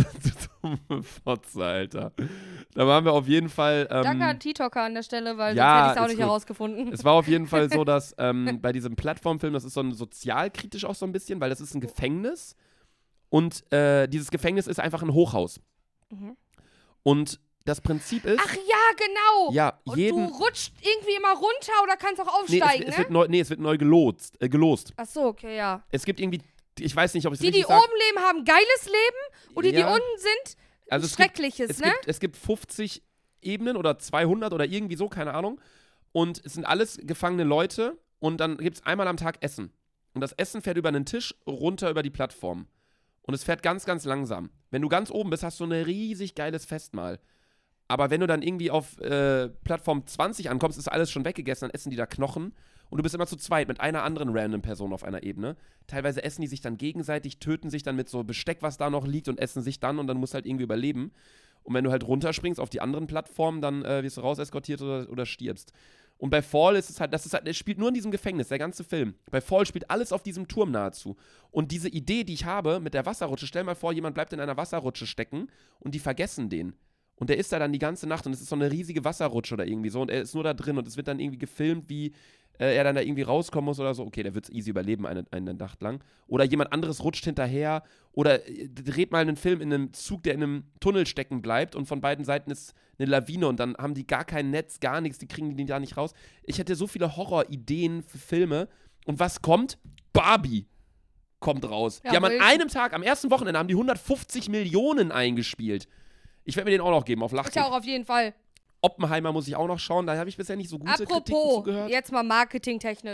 war Fotze, Alter. Da waren wir auf jeden Fall. Danke an TikToker an der Stelle, weil sonst hätte ich es auch nicht herausgefunden. Es war auf jeden Fall so, dass bei diesem Plattformfilm, das ist so ein sozialkritisch auch so ein bisschen, weil das ist ein Gefängnis und dieses Gefängnis ist einfach ein Hochhaus. Mhm. Und das Prinzip ist. Ach ja, genau. Ja, und du rutscht irgendwie immer runter oder kannst auch aufsteigen, es wird neu gelost. Ach so, okay, ja. Es gibt irgendwie. Ich weiß nicht, ob ich es richtig richtig sage. Die oben leben, haben geiles Leben und die unten sind, also schreckliches, ne? Es gibt 50 Ebenen oder 200 oder irgendwie so, keine Ahnung. Und es sind alles gefangene Leute und dann gibt es einmal am Tag Essen. Und das Essen fährt über einen Tisch runter über die Plattform. Und es fährt ganz, ganz langsam. Wenn du ganz oben bist, hast du ein riesig geiles Festmahl. Aber wenn du dann irgendwie auf Plattform 20 ankommst, ist alles schon weggegessen, dann essen die da Knochen. Und du bist immer zu zweit mit einer anderen random Person auf einer Ebene. Teilweise essen die sich dann gegenseitig, töten sich dann mit so Besteck, was da noch liegt und essen sich dann und dann musst du halt irgendwie überleben. Und wenn du halt runterspringst auf die anderen Plattformen, dann wirst du raus eskortiert oder stirbst. Und bei Fall ist es halt, es spielt nur in diesem Gefängnis, der ganze Film. Bei Fall spielt alles auf diesem Turm nahezu. Und diese Idee, die ich habe mit der Wasserrutsche, stell mal vor, jemand bleibt in einer Wasserrutsche stecken und die vergessen den. Und der ist da dann die ganze Nacht und es ist so eine riesige Wasserrutsche oder irgendwie so und er ist nur da drin und es wird dann irgendwie gefilmt, wie er dann da irgendwie rauskommen muss oder so. Okay, der wird es easy überleben eine Nacht lang. Oder jemand anderes rutscht hinterher oder dreht mal einen Film in einem Zug, der in einem Tunnel stecken bleibt und von beiden Seiten ist eine Lawine und dann haben die gar kein Netz, gar nichts, die kriegen die da nicht raus. Ich hätte so viele Horrorideen für Filme und was kommt? Barbie kommt raus. Ja, die haben an einem Tag, am ersten Wochenende, haben die 150 Millionen eingespielt. Ich werde mir den auch noch geben, auf Lachkick. Ich auch auf jeden Fall. Oppenheimer muss ich auch noch schauen, da habe ich bisher nicht so gute Kritiken zugehört. Jetzt mal marketingtechnisch.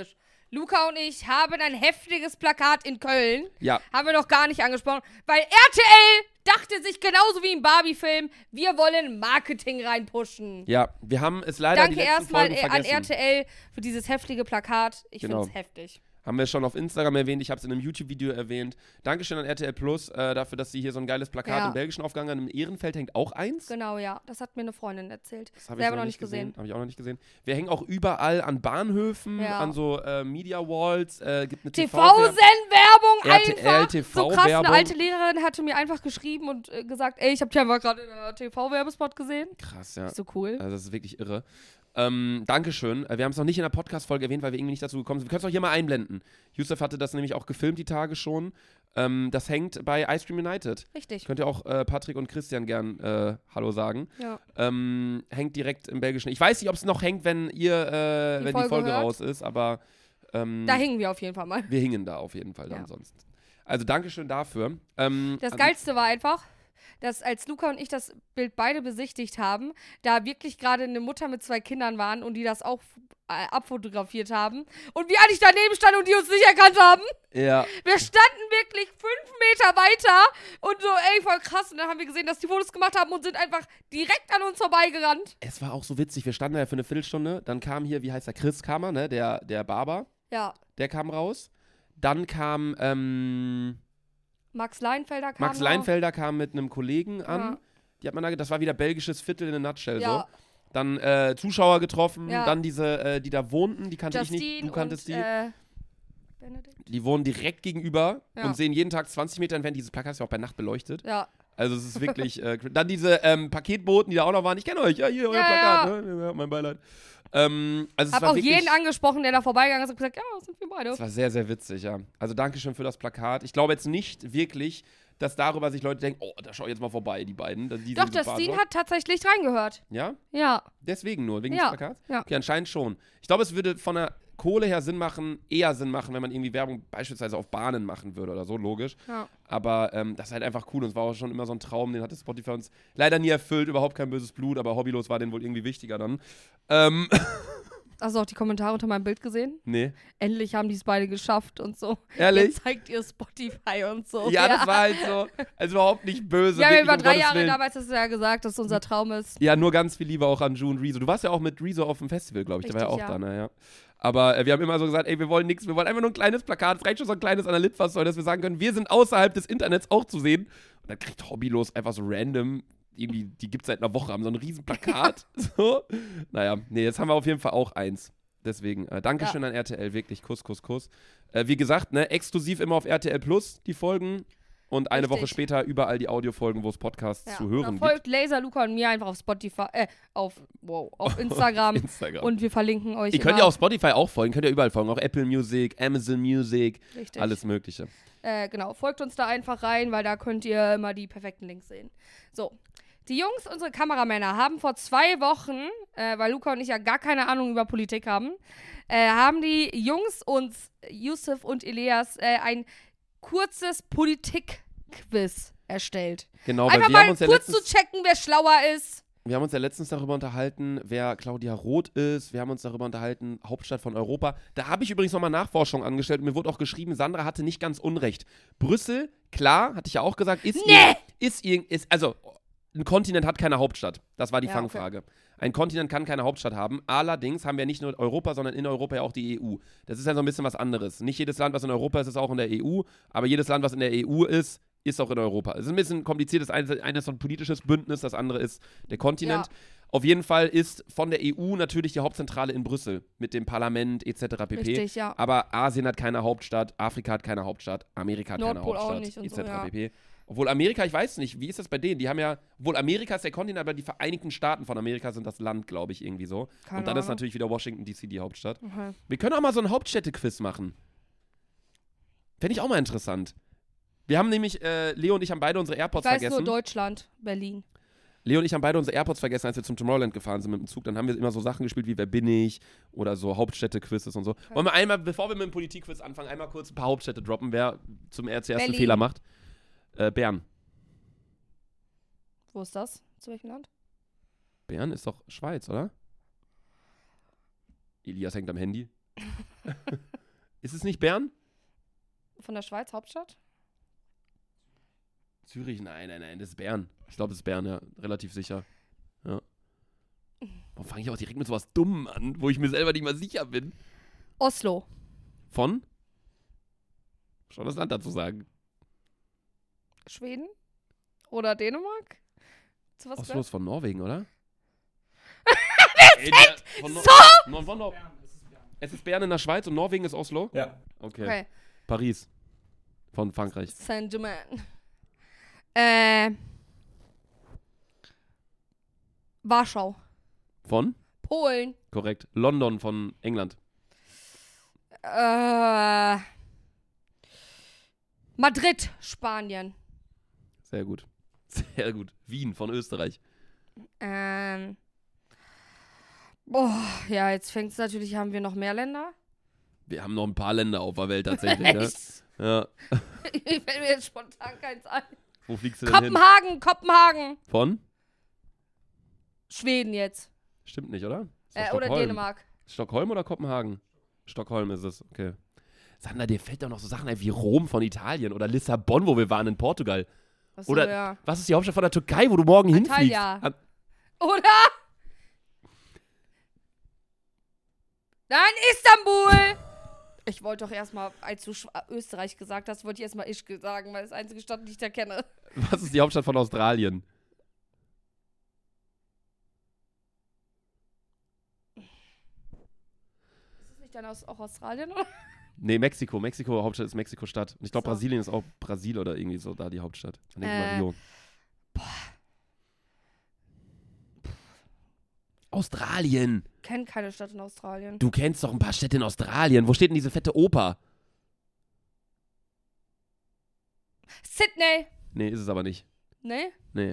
Luca und ich haben ein heftiges Plakat in Köln. Ja. Haben wir noch gar nicht angesprochen, weil RTL dachte sich genauso wie im Barbie-Film, wir wollen Marketing reinpushen. Ja, wir haben es leider Danke die letzten erstmal Folgen an vergessen. RTL für dieses heftige Plakat. Ich Genau. finde es heftig. Haben wir schon auf Instagram erwähnt, ich habe es in einem YouTube-Video erwähnt. Dankeschön an RTL Plus dafür, dass sie hier so ein geiles Plakat im Belgischen aufgehangen haben. Im Ehrenfeld hängt auch eins. Genau, ja. Das hat mir eine Freundin erzählt. Das habe ich noch nicht gesehen. Habe ich auch noch nicht gesehen. Wir hängen auch überall an Bahnhöfen, an so Media Walls. Gibt eine TV-Send-Werbung einfach. TV-Werbung. So krass, eine alte Lehrerin hatte mir einfach geschrieben und gesagt, ey, ich habe dich einfach gerade in einer TV-Werbespot gesehen. Krass, ja. So cool. Also das ist wirklich irre. Dankeschön. Wir haben es noch nicht in der Podcast-Folge erwähnt, weil wir irgendwie nicht dazu gekommen sind. Wir können es auch hier mal einblenden. Yusuf hatte das nämlich auch gefilmt die Tage schon. Das hängt bei Ice Cream United. Richtig. Könnt ihr auch Patrick und Christian gern Hallo sagen. Ja. Hängt direkt im Belgischen. Ich weiß nicht, ob es noch hängt, wenn die Folge raus ist, aber da hingen wir auf jeden Fall mal. Wir hingen da auf jeden Fall dann sonst. Also Dankeschön dafür. Das Geilste war einfach, dass als Luca und ich das Bild beide besichtigt haben, da wirklich gerade eine Mutter mit 2 Kindern waren und die das auch abfotografiert haben und wir eigentlich daneben standen und die uns nicht erkannt haben. Ja. Wir standen wirklich 5 Meter weiter und so, ey, voll krass. Und dann haben wir gesehen, dass die Fotos gemacht haben und sind einfach direkt an uns vorbeigerannt. Es war auch so witzig, wir standen da ja für eine Viertelstunde, dann kam hier, wie heißt der, Chris Kammer, ne, der Barber. Ja. Der kam raus. Dann kam, Max Leinfelder kam mit einem Kollegen an. Ja. Die hat man da, das war wieder belgisches Viertel in a nutshell, ja. so. Dann Zuschauer getroffen, ja. dann diese, die da wohnten, die kannte Justine ich nicht, du kanntest und, die. Die wohnen direkt gegenüber und sehen jeden Tag 20 Meter entfernt. Dieses Plakat ist ja auch bei Nacht beleuchtet. Ja. Also es ist wirklich, dann diese Paketboten, die da auch noch waren. Ich kenne euch, ja, hier, euer Plakat. Ne? Mein Beileid. Also es hab war auch wirklich, jeden angesprochen, der da vorbeigegangen ist und gesagt, ja, das sind wir beide. Es war sehr, sehr witzig, ja. Also Dankeschön für das Plakat. Ich glaube jetzt nicht wirklich, dass darüber sich Leute denken, oh, da schau ich jetzt mal vorbei, die beiden. Doch, Justine hat tatsächlich reingehört. Ja? Ja. Deswegen nur, wegen des Plakats? Ja. Okay, anscheinend schon. Ich glaube, es würde von der Kohle her eher Sinn machen, wenn man irgendwie Werbung beispielsweise auf Bahnen machen würde oder so, logisch. Ja. Aber das ist halt einfach cool und es war auch schon immer so ein Traum, den hatte Spotify uns leider nie erfüllt, überhaupt kein böses Blut, aber hobbylos war den wohl irgendwie wichtiger dann. Hast du auch die Kommentare unter meinem Bild gesehen? Nee. Endlich haben die es beide geschafft und so. Ehrlich? Jetzt zeigt ihr Spotify und so. Ja, das war halt so, also überhaupt nicht böse. Wir haben ja über 3 Jahre damals, hast du ja gesagt, dass es unser Traum ist. Ja, nur ganz viel Liebe auch an Ju und Rezo. Du warst ja auch mit Rezo auf dem Festival, glaube ich. Richtig, der war ja auch da, naja. Aber wir haben immer so gesagt, ey, wir wollen nichts, wir wollen einfach nur ein kleines Plakat, vielleicht schon so ein kleines an der Litfaßsäule, dass wir sagen können, wir sind außerhalb des Internets auch zu sehen. Und dann kriegt hobbylos einfach so random, irgendwie, die gibt es seit einer Woche, haben so ein riesen Plakat. So. Naja, nee, jetzt haben wir auf jeden Fall auch eins. Deswegen, Dankeschön an RTL, wirklich, Kuss, Kuss, Kuss. Wie gesagt, ne, exklusiv immer auf RTL Plus die Folgen und eine Woche später überall die Audiofolgen, wo es Podcasts zu hören gibt. Folgt Laser, Luca und mir einfach auf Spotify, auf Instagram. Und wir verlinken euch. Ihr könnt ja auf Spotify auch folgen, könnt ihr überall folgen, auch Apple Music, Amazon Music, richtig. Alles Mögliche. Genau, folgt uns da einfach rein, weil da könnt ihr immer die perfekten Links sehen. So. Die Jungs, unsere Kameramänner, haben vor 2 Wochen, weil Luca und ich ja gar keine Ahnung über Politik haben, haben die Jungs uns, Yusuf und Elias, ein kurzes Politik-Quiz erstellt. Genau, einfach weil wir haben uns kurz zu checken, wer schlauer ist. Wir haben uns ja letztens darüber unterhalten, wer Claudia Roth ist. Wir haben uns darüber unterhalten, Hauptstadt von Europa. Da habe ich übrigens nochmal Nachforschung angestellt und mir wurde auch geschrieben, Sandra hatte nicht ganz unrecht. Brüssel, klar, hatte ich ja auch gesagt, also ein Kontinent hat keine Hauptstadt. Das war die Fangfrage. Okay. Ein Kontinent kann keine Hauptstadt haben. Allerdings haben wir nicht nur Europa, sondern in Europa ja auch die EU. Das ist ja so ein bisschen was anderes. Nicht jedes Land, was in Europa ist, ist auch in der EU. Aber jedes Land, was in der EU ist, ist auch in Europa. Es ist ein bisschen kompliziert. Das eine ist so ein politisches Bündnis, das andere ist der Kontinent. Ja. Auf jeden Fall ist von der EU natürlich die Hauptzentrale in Brüssel mit dem Parlament etc. pp. Richtig, ja. Aber Asien hat keine Hauptstadt, Afrika hat keine Hauptstadt, Amerika hat Nordpol keine Hauptstadt auch nicht und etc. so, ja. pp. Obwohl Amerika, ich weiß nicht, wie ist das bei denen? Die haben ja, obwohl Amerika ist der Kontinent, aber die Vereinigten Staaten von Amerika sind das Land, glaube ich, irgendwie so. Keine und dann Ahnung. ist natürlich wieder Washington DC die Hauptstadt. Okay. Wir können auch mal so ein Hauptstädte-Quiz machen. Fände ich auch mal interessant. Wir haben nämlich, Leo und ich haben beide unsere AirPods vergessen. Ich weiß nur Deutschland, Berlin. Leo und ich haben beide unsere AirPods vergessen, als wir zum Tomorrowland gefahren sind mit dem Zug. Dann haben wir immer so Sachen gespielt wie Wer bin ich? Oder so Hauptstädte-Quizzes und so. Okay. Wollen wir einmal, bevor wir mit dem Politik-Quiz anfangen, einmal kurz ein paar Hauptstädte droppen, wer zum zuerst einen Fehler macht? Bern. Wo ist das? Zu welchem Land? Bern ist doch Schweiz, oder? Elias hängt am Handy. Ist es nicht Bern? Von der Schweiz, Hauptstadt? Zürich, nein, das ist Bern. Ich glaube, es ist Bern, ja, relativ sicher. Ja. Warum fange ich auch direkt mit sowas Dummem an, wo ich mir selber nicht mal sicher bin? Oslo. Von? Schon das Land dazu sagen. Schweden? Oder Dänemark? Oslo ist von Norwegen, oder? Es ist Bern in der Schweiz und Norwegen ist Oslo? Ja. Okay. Paris. Von Frankreich. Saint-Germain. Warschau. Von? Polen. Korrekt. London von England. Madrid, Spanien. Sehr gut. Sehr gut. Wien von Österreich. Ja, jetzt fängt es natürlich, haben wir noch mehr Länder? Wir haben noch ein paar Länder auf der Welt tatsächlich. Ja. Ich fällt mir jetzt spontan keins ein. Wo fliegst du denn hin? Kopenhagen. Von? Schweden jetzt. Stimmt nicht, oder? Oder Dänemark. Stockholm oder Kopenhagen? Stockholm ist es, okay. Sandra, dir fällt doch noch so Sachen ein wie Rom von Italien oder Lissabon, wo wir waren in Portugal. Achso, oder ja. Was ist die Hauptstadt von der Türkei, wo du morgen hinfliegst? Oder? Nein, Istanbul! Ich wollte doch erstmal, als du Österreich gesagt hast, wollte ich erstmal Ischgl sagen, weil das einzige Stadt, die ich da kenne. Was ist die Hauptstadt von Australien? Ist das nicht dann auch Australien, oder? Nee, Mexiko. Mexiko, Hauptstadt ist Mexiko-Stadt. Und ich glaube, So. Brasilien ist auch Brasil oder irgendwie so da die Hauptstadt. Von Rio. Australien. Kenn keine Stadt in Australien. Du kennst doch ein paar Städte in Australien. Wo steht denn diese fette Oper? Sydney. Nee, ist es aber nicht. Nee.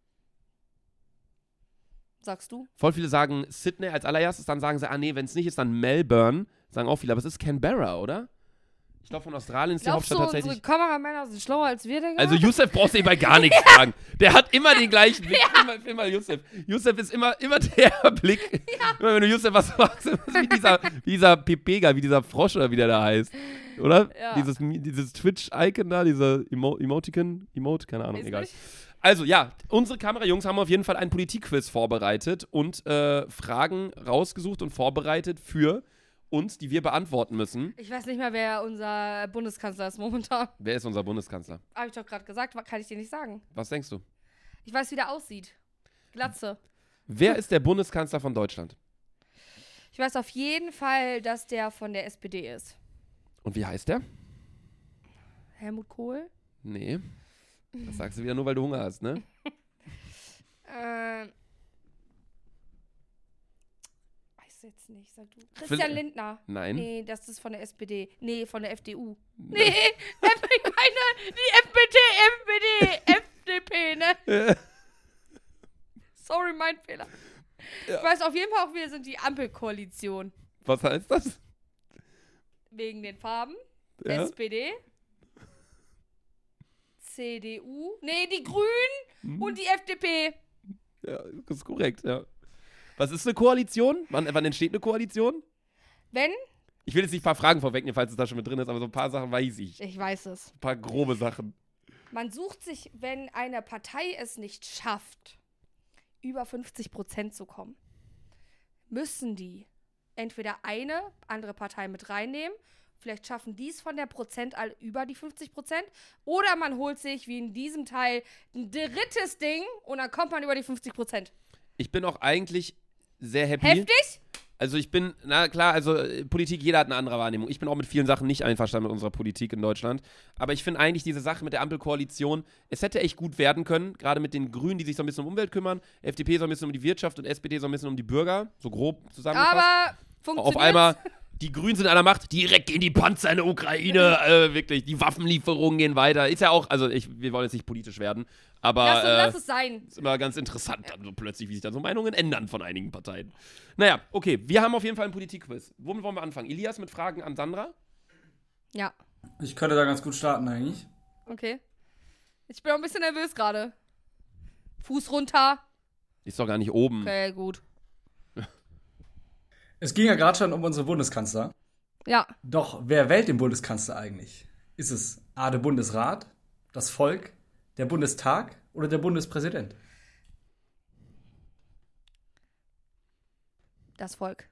Sagst du? Voll viele sagen Sydney als allererstes, dann sagen sie, nee, wenn es nicht ist, dann Melbourne. Sagen auch viele, aber es ist Canberra, oder? Ich glaube, von Australien ist die Hauptstadt tatsächlich. Unsere Kameramänner sind schlauer als wir, Digga? Also Youssef brauchst du eh bei gar nichts fragen. Der hat immer den gleichen Blick. Immer Youssef. Youssef ist immer der Blick. Ja. Immer wenn du Youssef was fragst, ist wie dieser Pepega, wie dieser Frosch oder wie der da heißt. Oder? Ja. Dieses Twitch-Icon da, dieser Emote, keine Ahnung, Weiß egal. nicht. Also ja, unsere Kamerajungs haben auf jeden Fall einen Politikquiz vorbereitet und Fragen rausgesucht und vorbereitet für uns, die wir beantworten müssen. Ich weiß nicht mehr, wer unser Bundeskanzler ist momentan. Wer ist unser Bundeskanzler? Habe ich doch gerade gesagt, kann ich dir nicht sagen. Was denkst du? Ich weiß, wie der aussieht. Glatze. Wer ist der Bundeskanzler von Deutschland? Ich weiß auf jeden Fall, dass der von der SPD ist. Und wie heißt der? Helmut Kohl? Nee. Das sagst du wieder nur, weil du Hunger hast, ne? Weiß jetzt nicht, sag du. Christian Lindner. Nein. Nee, das ist von der SPD. Nee, von der FDU. Nee, ich meine, die FDP, ne? Sorry, mein Fehler. Ja. Ich weiß auf jeden Fall auch, wir sind die Ampelkoalition. Was heißt das? Wegen den Farben. Ja. SPD. CDU. Nee, die Grünen und die FDP. Ja, das ist korrekt, ja. Was ist eine Koalition? Wann entsteht eine Koalition? Wenn? Ich will jetzt nicht ein paar Fragen vorwegnehmen, falls es da schon mit drin ist, aber so ein paar Sachen weiß ich. Ich weiß es. Ein paar grobe Sachen. Man sucht sich, wenn eine Partei es nicht schafft, über 50% zu kommen, müssen die entweder eine andere Partei mit reinnehmen, vielleicht schaffen die es von der Prozentzahl über die 50%, oder man holt sich, wie in diesem Teil, ein drittes Ding und dann kommt man über die 50%. Ich bin auch eigentlich sehr happy. Heftig? Also ich bin, na klar, also Politik, jeder hat eine andere Wahrnehmung. Ich bin auch mit vielen Sachen nicht einverstanden mit unserer Politik in Deutschland. Aber ich finde eigentlich diese Sache mit der Ampelkoalition, es hätte echt gut werden können, gerade mit den Grünen, die sich so ein bisschen um Umwelt kümmern, FDP so ein bisschen um die Wirtschaft und SPD so ein bisschen um die Bürger, so grob zusammengefasst. Aber funktioniert. Auf einmal, die Grünen sind an der Macht, direkt gehen die Panzer in der Ukraine, wirklich, die Waffenlieferungen gehen weiter. Ist ja auch, also wir wollen jetzt nicht politisch werden, aber lass es sein. ist immer ganz interessant, dann so plötzlich, wie sich dann so Meinungen ändern von einigen Parteien. Naja, okay, wir haben auf jeden Fall einen Politikquiz. Womit wollen wir anfangen? Elias mit Fragen an Sandra? Ja. Ich könnte da ganz gut starten eigentlich. Okay. Ich bin auch ein bisschen nervös gerade. Fuß runter. Ist doch gar nicht oben. Okay, gut. Es ging ja gerade schon um unsere Bundeskanzler. Ja. Doch wer wählt den Bundeskanzler eigentlich? Ist es A, der Bundesrat, das Volk, der Bundestag oder der Bundespräsident? Das Volk.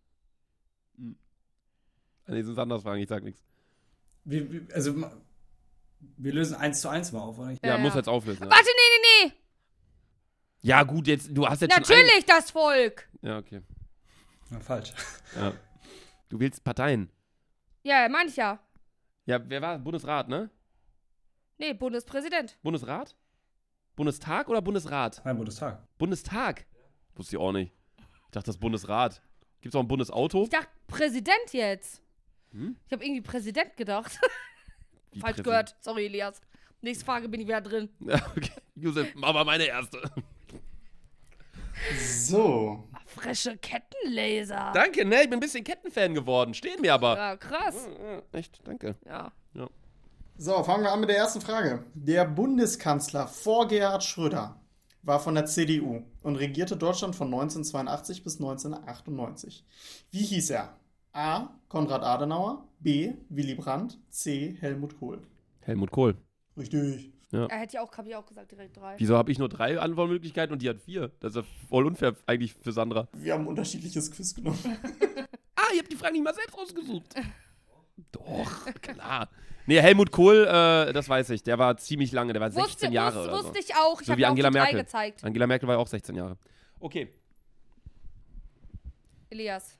Nee, sind anders Fragen, ich sag nichts. Wir lösen 1:1 mal auf, oder nicht? Ja, muss jetzt auflösen. Ja. Warte, nee. Ja, gut, du hast jetzt Natürlich das Volk. Ja, okay. Ja, falsch. Ja. Du wählst Parteien. Ja, meine ich ja. Ja, wer war Bundesrat, ne? Nee, Bundespräsident. Bundesrat? Bundestag oder Bundesrat? Nein, Bundestag. Bundestag? Wusste ich auch nicht. Ich dachte, das Bundesrat. Gibt's auch ein Bundesauto? Ich dachte Präsident jetzt. Hm? Ich habe irgendwie Präsident gedacht. Wie Falsch Präsident? gehört. Sorry, Elias. Nächste Frage, bin ich wieder drin. Ja, okay. Josef, mach mal meine erste. So. Frische Kettenlaser. Danke, ne? Ich bin ein bisschen Kettenfan geworden. Stehen mir aber. Ja, krass. Ja, echt, danke. Ja. So, fangen wir an mit der ersten Frage. Der Bundeskanzler vor Gerhard Schröder war von der CDU und regierte Deutschland von 1982 bis 1998. Wie hieß er? A. Konrad Adenauer, B. Willy Brandt, C. Helmut Kohl. Helmut Kohl. Richtig. Hab ich auch gesagt, direkt 3. Wieso habe ich nur 3 Antwortmöglichkeiten und die hat 4? Das ist ja voll unfair eigentlich für Sandra. Wir haben ein unterschiedliches Quiz genommen. Ihr habt die Fragen nicht mal selbst ausgesucht. Doch, klar. Nee, Helmut Kohl, das weiß ich. Der war ziemlich lange, der war 16 Jahre oder so. Wusste ich auch. Ich So habe wie dir auch Angela die 3 Merkel. gezeigt. Angela Merkel war ja auch 16 Jahre. Okay. Elias.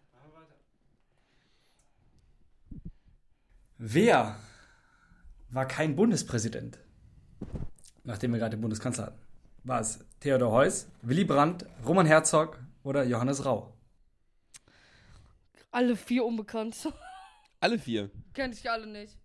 Wer war kein Bundespräsident? Nachdem wir gerade den Bundeskanzler hatten. War es Theodor Heuss, Willy Brandt, Roman Herzog oder Johannes Rau? Alle 4 unbekannt. Alle 4. Kennt ich alle nicht.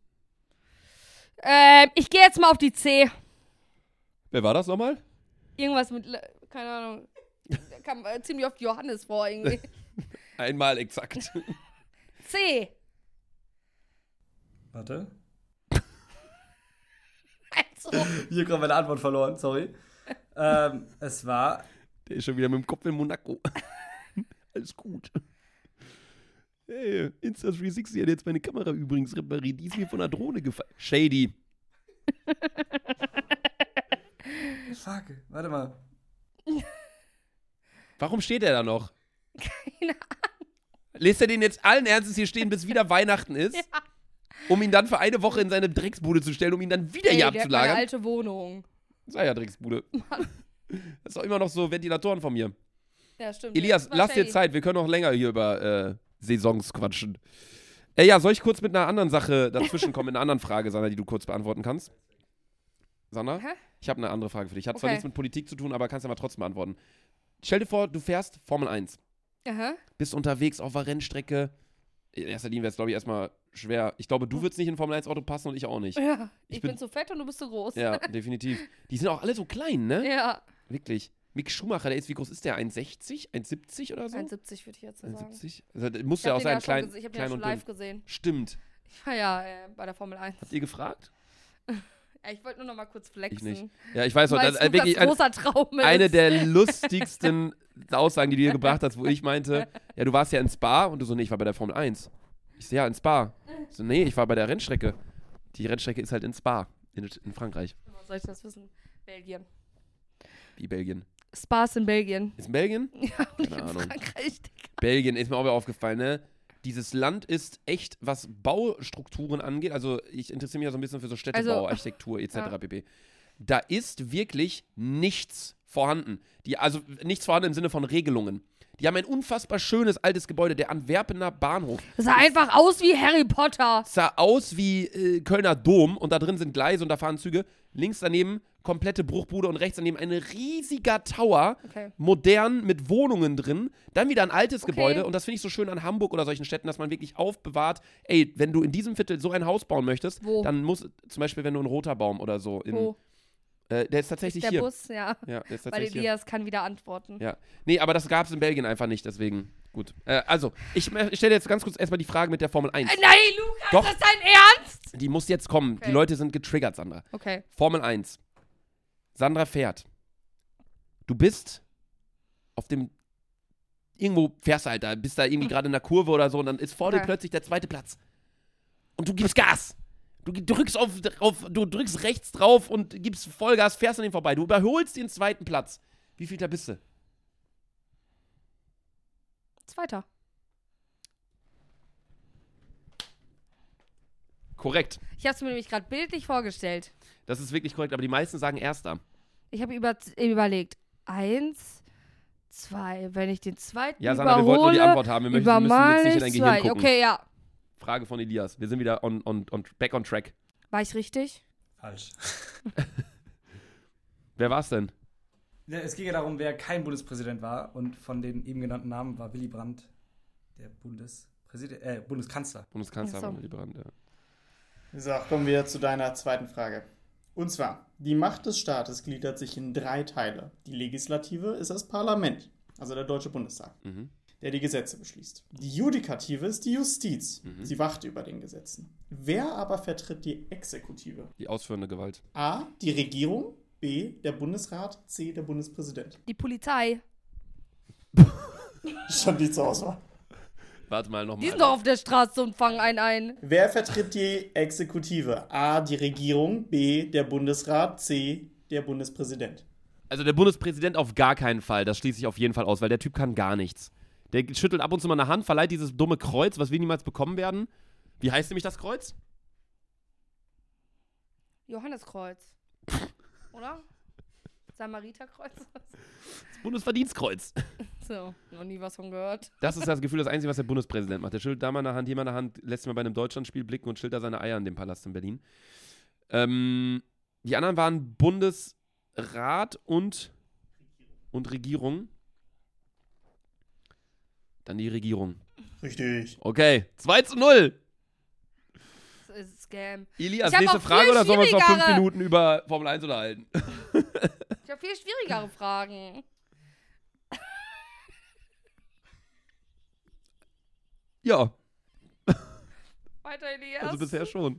Ich gehe jetzt mal auf die C. Wer war das nochmal? Irgendwas mit, keine Ahnung. Da kam ziemlich oft Johannes vor irgendwie. Einmal exakt. C. Warte. Also. Hier gerade meine Antwort verloren, sorry. Es war Der ist schon wieder mit dem Kopf in Monaco. Alles gut. Hey, Insta360 hat jetzt meine Kamera übrigens repariert. Die ist mir von einer Drohne gefallen. Shady. Fuck, warte mal. Warum steht er da noch? Keine Ahnung. Lässt er den jetzt allen Ernstes hier stehen, bis wieder Weihnachten ist? Ja. Um ihn dann für eine Woche in seine Drecksbude zu stellen, um ihn dann wieder hier Der hat meine abzulagern? alte Wohnung. Sei ja Drecksbude. Das ist doch immer noch so Ventilatoren von mir. Ja, stimmt. Elias, Das war lass dir shady. Zeit. Wir können noch länger hier über Saisons quatschen. Ja, soll ich kurz mit einer anderen Sache dazwischen kommen, mit einer anderen Frage, Sandra, die du kurz beantworten kannst? Sandra? Hä? Ich habe eine andere Frage für dich. Hat zwar Okay. nichts mit Politik zu tun, aber kannst ja mal trotzdem beantworten. Stell dir vor, du fährst Formel 1. Aha. Bist unterwegs auf der Rennstrecke. In erster Linie wäre es, glaube ich, erstmal schwer. Ich glaube, du würdest nicht in ein Formel 1-Auto passen und ich auch nicht. Ja. Ich bin- bin zu fett und du bist zu groß. Ja, definitiv. Die sind auch alle so klein, ne? Ja. Wirklich. Mick Schumacher, der ist, wie groß ist der? 1,60? 1,70 oder so? 1,70 würde ich jetzt so sagen. 1,70? Also, der muss Ich ja habe auch den ja sein, klein, schon, ich hab den klein ja schon und dünn. live gesehen. Stimmt. Ich war ja bei der Formel 1. Habt ihr gefragt? Ja, ich wollte nur noch mal kurz flexen. Ich nicht. Ja, ich weiß noch, Weil das es ist wirklich großer Traum ist. eine der lustigsten Aussagen, die du dir gebracht hast, wo ich meinte, ja, du warst ja in Spa und du so, nee, ich war bei der Formel 1. Ich so, ja, in Spa. Ich so, nee, ich war bei der Rennstrecke. Die Rennstrecke ist halt in Spa, in Frankreich. Was soll ich das wissen? Belgien. Wie Belgien. Spaß in Belgien. Ist in Belgien? Ja, und nicht Keine in Ahnung. Frankreich, Digga. Belgien ist mir auch wieder aufgefallen, ne? Dieses Land ist echt, was Baustrukturen angeht, also ich interessiere mich ja so ein bisschen für so Städtebau, Also, Architektur etc. ja. pp. Da ist wirklich nichts vorhanden. Also nichts vorhanden im Sinne von Regelungen. Die haben ein unfassbar schönes altes Gebäude, der Antwerpener Bahnhof. Das sah einfach aus wie Harry Potter. Sah aus wie Kölner Dom und da drin sind Gleise und da fahren Züge. Links daneben komplette Bruchbude und rechts daneben ein riesiger Tower, Okay. modern mit Wohnungen drin. Dann wieder ein altes Okay. Gebäude und das finde ich so schön an Hamburg oder solchen Städten, dass man wirklich aufbewahrt, ey, wenn du in diesem Viertel so ein Haus bauen möchtest, Wo? dann muss, zum Beispiel wenn du in Roterbaum oder so, Wo? der ist tatsächlich Der hier. Bus, ja. Ja, der ist Weil tatsächlich hier. Elias kann wieder antworten. Ja. Nee, aber das gab es in Belgien einfach nicht, deswegen gut. Also, ich stelle jetzt ganz kurz erstmal die Frage mit der Formel 1. Nein, Lukas, Doch. ist das dein Ernst? Die muss jetzt kommen. Okay. Die Leute sind getriggert, Sandra. Okay. Formel 1. Sandra fährt. Du bist auf dem irgendwo fährst du halt da, bist da irgendwie gerade in der Kurve oder so und dann ist vor dir plötzlich der zweite Platz. Und du gibst Gas. Du drückst du drückst rechts drauf und gibst Vollgas, fährst an dem vorbei. Du überholst den zweiten Platz. Wie viel da bist du? Zweiter. Korrekt. Ich habe es mir nämlich gerade bildlich vorgestellt. Das ist wirklich korrekt, aber die meisten sagen Erster. Ich habe überlegt, 1, 2, wenn ich den zweiten Ja, Sandra, wir wollten nur die Antwort haben. Wir müssen jetzt nicht in dein Gehirn gucken. Okay, ja. Frage von Elias. Wir sind wieder back on track. War ich richtig? Falsch. Wer war's denn? Ja, es ging ja darum, wer kein Bundespräsident war. Und von den eben genannten Namen war Willy Brandt der Bundeskanzler. Bundeskanzler war Willy Brandt, ja. So, kommen wir zu deiner zweiten Frage. Und zwar, die Macht des Staates gliedert sich in 3 Teile. Die Legislative ist das Parlament, also der Deutsche Bundestag, der die Gesetze beschließt. Die Judikative ist die Justiz. Sie wacht über den Gesetzen. Wer aber vertritt die Exekutive? Die ausführende Gewalt. A, die Regierung, B, der Bundesrat, C, der Bundespräsident. Die Polizei. Schon die zur Auswahl. Warte mal nochmal. Die sind doch auf der Straße und fangen einen ein. Wer vertritt die Exekutive? A, die Regierung, B, der Bundesrat, C, der Bundespräsident. Also der Bundespräsident auf gar keinen Fall. Das schließe ich auf jeden Fall aus, weil der Typ kann gar nichts. Der schüttelt ab und zu mal eine Hand, verleiht dieses dumme Kreuz, was wir niemals bekommen werden. Wie heißt nämlich das Kreuz? Johanneskreuz. Oder? Samariterkreuz? Das Bundesverdienstkreuz. So, noch nie was von gehört. Das ist das Gefühl, das Einzige, was der Bundespräsident macht. Der schüttelt da mal eine Hand, hier mal eine Hand, lässt sich mal bei einem Deutschlandspiel blicken und schüttelt da seine Eier in dem Palast in Berlin. Die anderen waren Bundesrat und Regierung. Dann die Regierung. Richtig. Okay, 2:0. Das ist Scam. Elias, Ich hab nächste auch Frage viel oder sollen wir uns noch 5 schwierigere. Minuten über Formel 1 unterhalten? Ich habe viel schwierigere Fragen. Ja, Weiter, Elias. also bisher schon.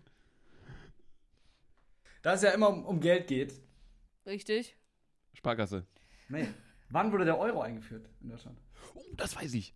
Da es ja immer um Geld geht. Richtig. Sparkasse. Nee. Wann wurde der Euro eingeführt in Deutschland? Das weiß ich.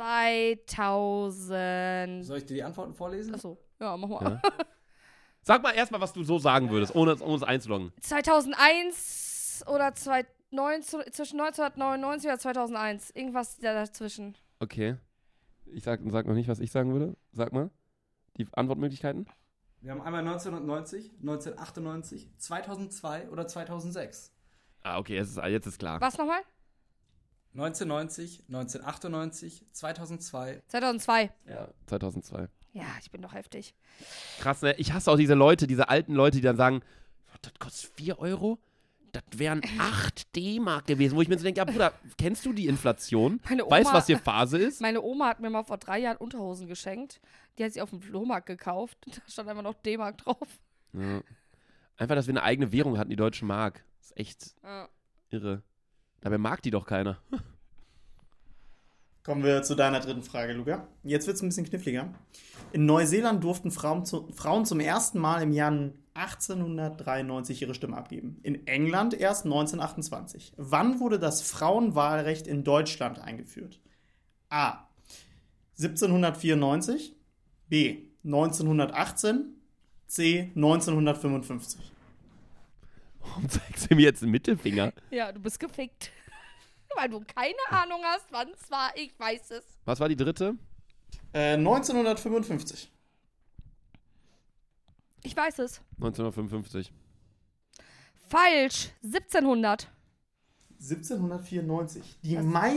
2000. Soll ich dir die Antworten vorlesen? Achso, ja, mach mal. Ja. Sag mal erstmal, was du so sagen würdest, ohne es einzuloggen. 2001 oder zwischen 1999 oder 2001. Irgendwas dazwischen. Okay. Ich sag noch nicht, was ich sagen würde. Sag mal. Die Antwortmöglichkeiten. Wir haben einmal 1990, 1998, 2002 oder 2006. Ah, okay, jetzt ist klar. Was nochmal? 1990, 1998, 2002. 2002. Ja, 2002. Ja, ich bin doch heftig. Krass, ne? Ich hasse auch diese Leute, diese alten Leute, die dann sagen, das kostet 4 Euro? Das wären 8 D-Mark gewesen. Wo ich mir so denke, ja Bruder, kennst du die Inflation? Meine Oma- Weißt du, was hier Phase ist? Meine Oma hat mir mal vor 3 Jahren Unterhosen geschenkt. Die hat sie auf dem Flohmarkt gekauft. Da stand einfach noch D-Mark drauf. Ja. Einfach, dass wir eine eigene Währung hatten, die Deutsche Mark. Das ist echt Ja. irre. Dabei mag die doch keiner. Kommen wir zu deiner dritten Frage, Luca. Jetzt wird es ein bisschen kniffliger. In Neuseeland durften Frauen zum ersten Mal im Jahr 1893 ihre Stimme abgeben. In England erst 1928. Wann wurde das Frauenwahlrecht in Deutschland eingeführt? A. 1794. B. 1918. C. 1955. Warum zeigst du mir jetzt einen Mittelfinger? Ja, du bist gefickt. Weil du keine Ahnung hast, wann es war. Ich weiß es. Was war die dritte? 1955. Ich weiß es. 1955. Falsch. 1700. 1794. Die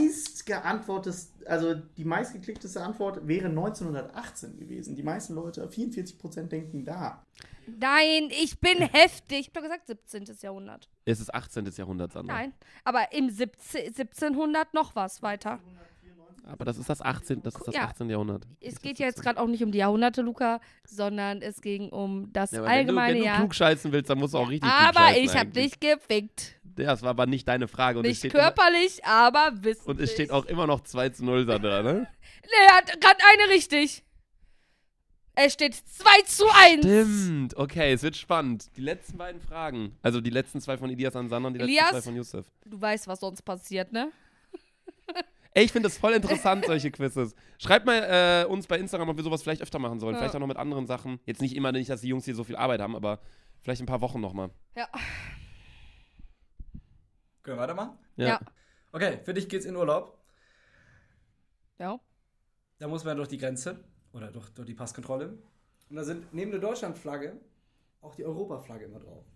meistgeklickteste Antwort wäre 1918 gewesen. Die meisten Leute, 44%, denken da. Nein, ich bin heftig. Ich hab doch gesagt 17. Jahrhundert. Es ist 18. Jahrhundert, Sandra. Nein, aber im 1700 noch was weiter. Aber das ist das 18. Ja. 18. Jahrhundert. Es geht ja jetzt gerade auch nicht um die Jahrhunderte, Luca, sondern es ging um das Ja, aber allgemeine wenn du Jahr. klugscheißen willst, dann musst du auch richtig Aber klugscheißen ich hab eigentlich. dich gefickt. Ja, das war aber nicht deine Frage. Und Nicht körperlich, aber wissentlich. und es steht auch immer noch 2:0, Sandra, ne? Er hat gerade eine richtig. Es steht 2:1. Stimmt. Okay, es wird spannend. Die letzten beiden Fragen. Also die letzten 2 von Elias an Sandra und die Elias? letzten 2 von Yusuf. Du weißt, was sonst passiert, ne? Ey, ich finde das voll interessant, solche Quizzes. Schreibt mal uns bei Instagram, ob wir sowas vielleicht öfter machen sollen. Vielleicht auch noch mit anderen Sachen. Jetzt nicht immer, nicht, dass die Jungs hier so viel Arbeit haben, aber vielleicht ein paar Wochen nochmal. Ja. Können wir weitermachen? Ja. Okay, für dich geht's in Urlaub. Ja. Da muss man durch die Grenze oder durch die Passkontrolle. Und da sind neben der Deutschlandflagge auch die Europaflagge immer drauf.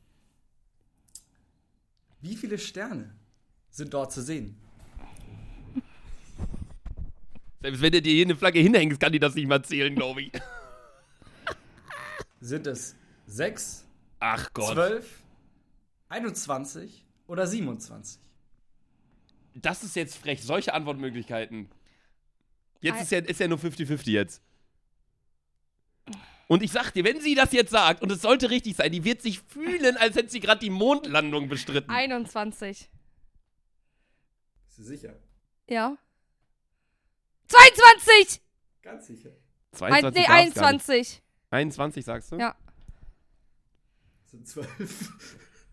Wie viele Sterne sind dort zu sehen? Selbst wenn du dir hier eine Flagge hinhängst, kann die das nicht mal zählen, glaube ich. Sind es 6, Ach Gott. 12, 21 oder 27? Das ist jetzt frech. Solche Antwortmöglichkeiten. Jetzt ist ja nur 50-50 jetzt. Und ich sag dir, wenn sie das jetzt sagt, und es sollte richtig sein, die wird sich fühlen, als hätte sie gerade die Mondlandung bestritten. 21. Bist du sicher? Ja. 22! Ganz sicher. 22 Nee, 21. 21 sagst du? Ja. Das sind 12.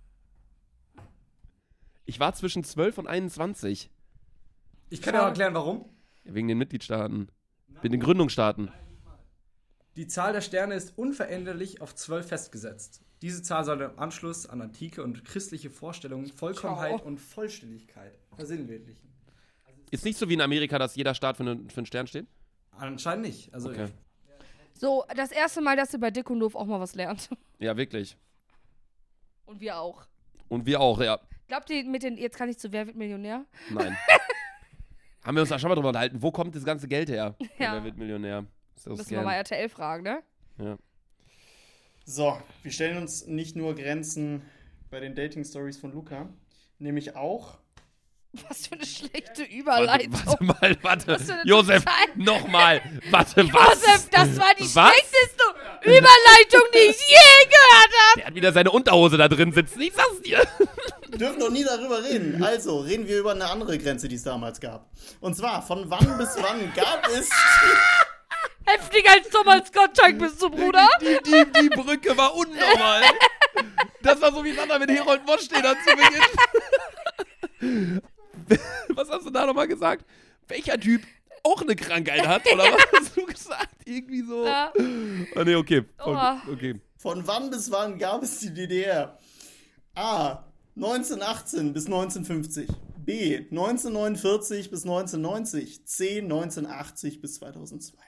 Ich war zwischen 12 und 21. Ich kann dir auch erklären, warum. Wegen den Mitgliedstaaten. Wegen den Gründungsstaaten. Die Zahl der Sterne ist unveränderlich auf 12 festgesetzt. Diese Zahl soll im Anschluss an antike und christliche Vorstellungen Vollkommenheit und Vollständigkeit versinnbildlichen. Ist nicht so wie in Amerika, dass jeder Staat für einen Stern steht? Anscheinend nicht. Also Okay. So, das erste Mal, dass ihr bei Dick und Doof auch mal was lernt. Ja, wirklich. Und wir auch. Und wir auch, ja. Glaubt ihr, jetzt kann ich zu Wer wird Millionär? Nein. Haben wir uns da schon mal drüber unterhalten. Wo kommt das ganze Geld her? Ja. Wer wird Millionär? Müssen wir mal RTL fragen, ne? Ja. So, wir stellen uns nicht nur Grenzen bei den Dating-Stories von Luca, nämlich auch. Was für eine schlechte Überleitung. Warte. Was für eine Josef, total- nochmal. Warte, was? Josef, das war die Was? schlechteste Überleitung, die ich je gehört habe. Der hat wieder seine Unterhose da drin sitzen. Ich sag's dir. Wir dürfen doch nie darüber reden. Also, reden wir über eine andere Grenze, die es damals gab. Und zwar, von wann bis wann gab es... Heftiger als Thomas Gottschalk bist du, Bruder. Die Brücke war unnormal. Das war so wie Sandra mit Herold Moschstedt zu Beginn. Was hast du da nochmal gesagt? Welcher Typ auch eine Krankheit hat? Oder was hast du gesagt? Irgendwie so. Ja. Ah, nee, okay. Oh. Okay. Von wann bis wann gab es die DDR? A. 1918 bis 1950. B. 1949 bis 1990. C. 1980 bis 2002.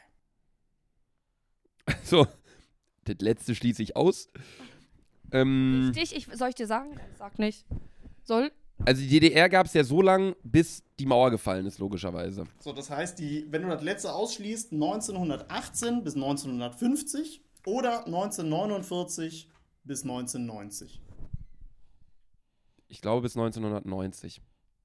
So, das letzte schließe ich aus. Soll ich dir sagen? Sag nicht. Soll? Also die DDR gab es ja so lang, bis die Mauer gefallen ist, logischerweise. So, das heißt, wenn du das letzte ausschließt, 1918 bis 1950 oder 1949 bis 1990. Ich glaube bis 1990.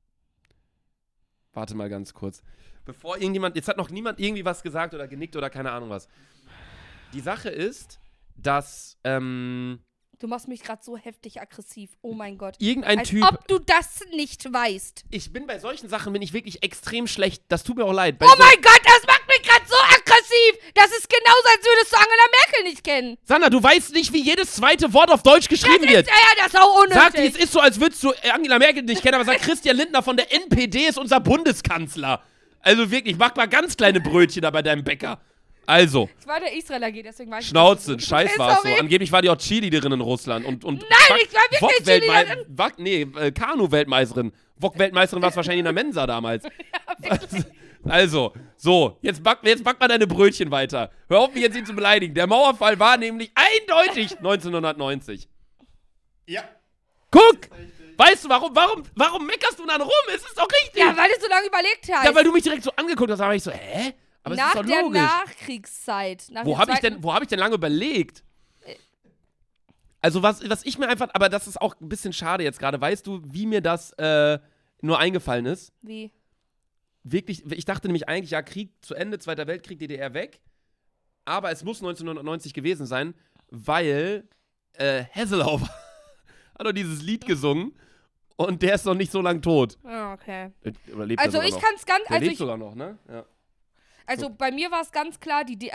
Warte mal ganz kurz. Bevor irgendjemand, jetzt hat noch niemand irgendwie was gesagt oder genickt oder keine Ahnung was. Die Sache ist, dass, Du machst mich gerade so heftig aggressiv. Oh mein Gott. irgendein Als Typ. ob du das nicht weißt. Ich bin bei solchen Sachen bin ich wirklich extrem schlecht. Das tut mir auch leid. Bei Oh mein Gott, das macht mich gerade so aggressiv. Das ist genauso, als würdest du Angela Merkel nicht kennen. Sandra, du weißt nicht, wie jedes zweite Wort auf Deutsch geschrieben wird. Das ist auch unnötig. Sag, es ist so, als würdest du Angela Merkel nicht kennen, aber sag, Christian Lindner von der NPD ist unser Bundeskanzler. Also wirklich, mach mal ganz kleine Brötchen da bei deinem Bäcker. Also. Ich war der Israel AG, deswegen weiß ich Schnauze, Scheiß war es so. Sorry. Angeblich war die auch Cheerleaderin in Russland. Und Nein, ich war wirklich Cheerleaderin. Kanu-Weltmeisterin. Wok-Weltmeisterin war es wahrscheinlich in der Mensa damals. Also, so, jetzt back mal deine Brötchen weiter. Hör auf, mich jetzt ihn zu beleidigen. Der Mauerfall war nämlich eindeutig 1990. Ja. Guck! Weißt du, warum meckerst du dann rum? Es ist doch richtig. Ja, weil du so lange überlegt hast. Ja, weil du mich direkt so angeguckt hast, da war ich so, hä? Aber nach es ist doch der logisch. Nachkriegszeit. Wo habe ich denn lange überlegt? Also was ich mir einfach, aber das ist auch ein bisschen schade jetzt gerade. Weißt du, wie mir das nur eingefallen ist? Wie? Wirklich, ich dachte nämlich eigentlich, ja, Krieg zu Ende, Zweiter Weltkrieg, DDR weg. Aber es muss 1990 gewesen sein, weil Hesselau hat doch dieses Lied gesungen und der ist noch nicht so lang tot. Ah, okay. Oder lebt Also er sogar ich noch? kann es ganz... Der Also, lebt sogar noch, ne? Ja. also bei mir war es ganz klar, die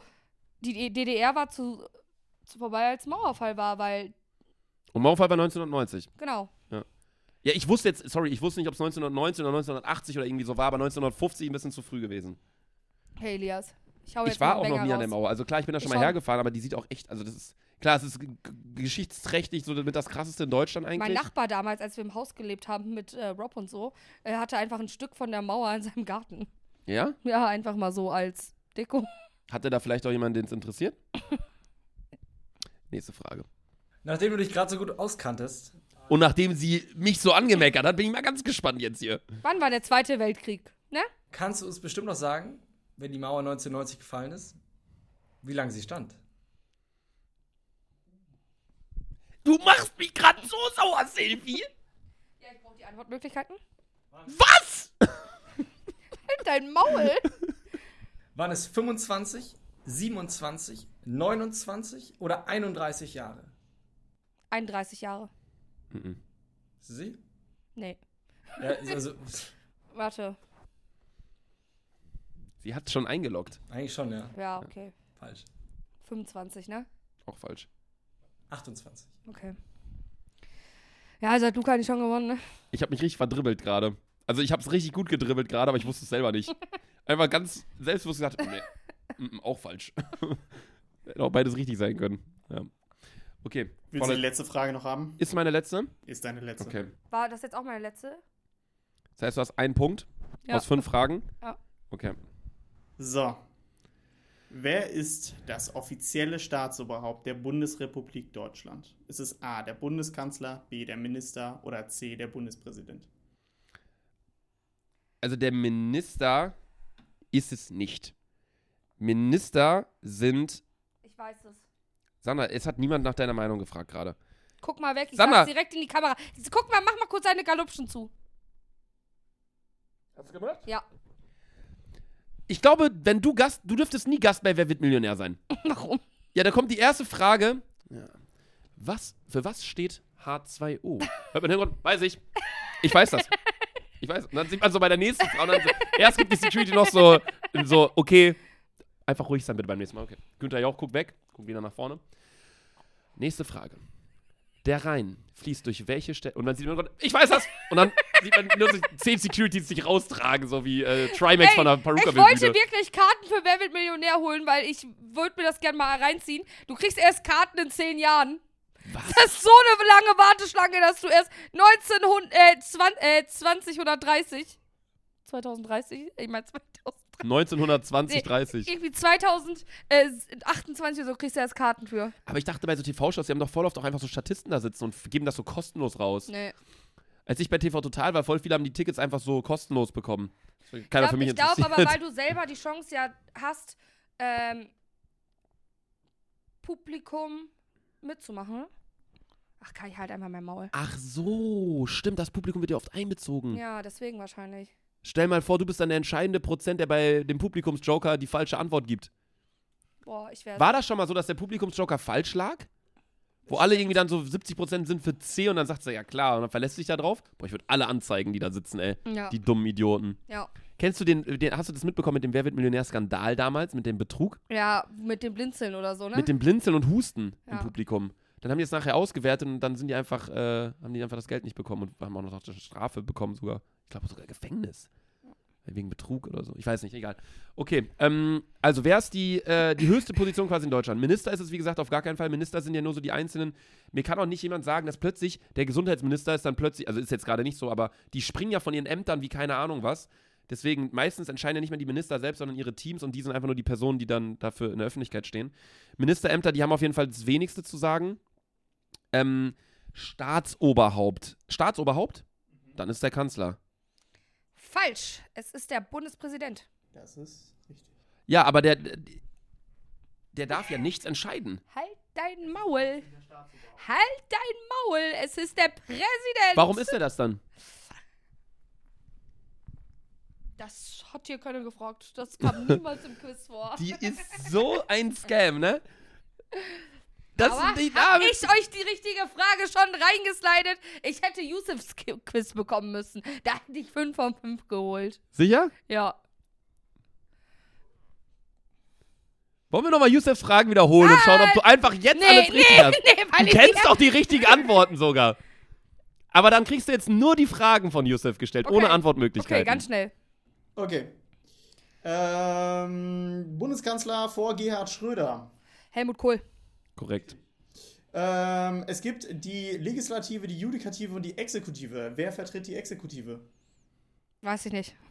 DDR war zu vorbei, als Mauerfall war, weil... Und Mauerfall war 1990. Genau. Ja. Ja, ich wusste nicht, ob es 1919 oder 1980 oder irgendwie so war, aber 1950 ein bisschen zu früh gewesen. Hey Elias, ich hau jetzt Ich war mal auch einen noch Banger nie an der raus. Mauer. Also klar, ich bin da schon mal hergefahren, aber die sieht auch echt, also das ist, klar, es ist geschichtsträchtig, so mit das Krasseste in Deutschland eigentlich. Mein Nachbar damals, als wir im Haus gelebt haben mit Rob und so, hatte einfach ein Stück von der Mauer in seinem Garten. Ja? Ja, einfach mal so als Deko. Hatte da vielleicht auch jemanden, den es interessiert? Nächste Frage. Nachdem du dich gerade so gut auskanntest. Und nachdem sie mich so angemeckert hat, bin ich mal ganz gespannt jetzt hier. Wann war der Zweite Weltkrieg, ne? Kannst du uns bestimmt noch sagen, wenn die Mauer 1990 gefallen ist, wie lange sie stand? Du machst mich gerade so sauer, Silvi. Ja, ich brauche die Antwortmöglichkeiten. Was? Halt dein Maul! Waren es 25, 27, 29 oder 31 Jahre? 31 Jahre. Sie? Nee. Ja, also, Warte. Sie hat schon eingeloggt. eigentlich schon, ja. Ja, okay. Falsch. 25, ne? Auch falsch. 28. Okay. Ja, also hat Luca nicht schon gewonnen, ne? Ich habe mich richtig verdribbelt gerade. Also ich habe es richtig gut gedribbelt gerade, aber ich wusste es selber nicht. Einfach ganz selbstbewusst gesagt, nee, auch falsch. Hätte auch beides richtig sein können. Ja. Okay. Willst du die letzte Frage noch haben? Ist meine letzte? Ist deine letzte. Okay. War das jetzt auch meine letzte? Das heißt, du hast einen Punkt aus 5 Fragen? Ja. Okay. So. Wer ist das offizielle Staatsoberhaupt der Bundesrepublik Deutschland? Ist es A, der Bundeskanzler, B, der Minister oder C, der Bundespräsident? Also der Minister ist es nicht. Minister sind... Ich weiß es. Sandra, es hat niemand nach deiner Meinung gefragt gerade. Guck mal weg, ich Sandra. sag's direkt in die Kamera. Guck mal, mach mal kurz deine Galupschen zu. Hast du gemacht? Ja. Ich glaube, wenn du dürftest nie Gast bei Wer wird Millionär sein. Warum? Ja, da kommt die erste Frage. Ja. Für was steht H2O? Hört man den Grund? Weiß ich. Ich weiß das. Ich weiß. Und dann sieht man so bei der nächsten Frage. Und dann so, erst gibt die Security noch so, okay, einfach ruhig sein bitte beim nächsten Mal. Okay. Günther Jauch, guck weg. Guck wieder nach vorne. Nächste Frage. Der Rhein fließt durch welche Städte? Und dann sieht man, ich weiß das! Und dann sieht man nur so 10 Securities sich raustragen, so wie Trimax von der Peruka. Ich wollte wirklich Karten für Wer wird Millionär holen, weil ich würde mir das gerne mal reinziehen. Du kriegst erst Karten in 10 Jahren. Was? Das ist so eine lange Warteschlange, dass du erst 2030. Ich meine 1920, 30. Irgendwie 2028 so kriegst du erst Karten für. Aber ich dachte bei so TV-Shows, die haben doch voll oft auch einfach so Statisten da sitzen und geben das so kostenlos raus. Nee. Als ich bei TV Total war, voll viele haben die Tickets einfach so kostenlos bekommen. Keiner für mich Ich glaube interessiert. aber, weil du selber die Chance ja hast, Publikum mitzumachen. Ach, kann ich halt einfach mein Maul. Ach so, stimmt, das Publikum wird ja oft einbezogen. Ja, deswegen wahrscheinlich. Stell mal vor, du bist dann der entscheidende Prozent, der bei dem Publikumsjoker die falsche Antwort gibt. Boah, ich werde. War das schon mal so, dass der Publikumsjoker falsch lag? Wo alle irgendwie dann so 70% sind für C und dann sagt sie, ja klar, und dann verlässt sich da drauf. Boah, ich würde alle anzeigen, die da sitzen, ey. Ja. Die dummen Idioten. Ja. Kennst du hast du das mitbekommen mit dem Wer wird Millionär-Skandal damals, mit dem Betrug? Ja, mit dem Blinzeln oder so, ne? Mit dem Blinzeln und Husten im Ja. Publikum. Dann haben die es nachher ausgewertet und dann sind die einfach, haben die einfach das Geld nicht bekommen und haben auch noch eine Strafe bekommen sogar. Ich glaube sogar Gefängnis. Wegen Betrug oder so. Ich weiß nicht, egal. Okay, also wer ist die höchste Position quasi in Deutschland? Minister ist es, wie gesagt, auf gar keinen Fall. Minister sind ja nur so die einzelnen. Mir kann auch nicht jemand sagen, dass plötzlich der Gesundheitsminister ist dann plötzlich, also ist jetzt gerade nicht so, aber die springen ja von ihren Ämtern wie keine Ahnung was. Deswegen, meistens entscheiden ja nicht mehr die Minister selbst, sondern ihre Teams und die sind einfach nur die Personen, die dann dafür in der Öffentlichkeit stehen. Ministerämter, die haben auf jeden Fall das Wenigste zu sagen. Staatsoberhaupt. Staatsoberhaupt? Dann ist der Kanzler. Falsch. Es ist der Bundespräsident. Das ist richtig. Ja, aber der darf ja nichts entscheiden. Halt dein Maul. Halt dein Maul. Es ist der Präsident. Warum ist er das dann? Das hat hier keiner gefragt. Das kam niemals im Quiz vor. Die ist so ein Scam, ne? Das Aber sind die hab Namen. ich euch die richtige Frage schon reingeslidet? Ich hätte Yusufs Quiz bekommen müssen. Da hätte ich 5 von 5 geholt. Sicher? Ja. Wollen wir nochmal Yusufs Fragen wiederholen und schauen, ob du einfach jetzt alles richtig hast? weil Du kennst doch die richtigen Antworten sogar. Aber dann kriegst du jetzt nur die Fragen von Yusuf gestellt, ohne Antwortmöglichkeiten. Okay, ganz schnell. Okay. Bundeskanzler vor Gerhard Schröder. Helmut Kohl. Korrekt. Es gibt die Legislative, die Judikative und die Exekutive. Wer vertritt die Exekutive? Weiß ich nicht.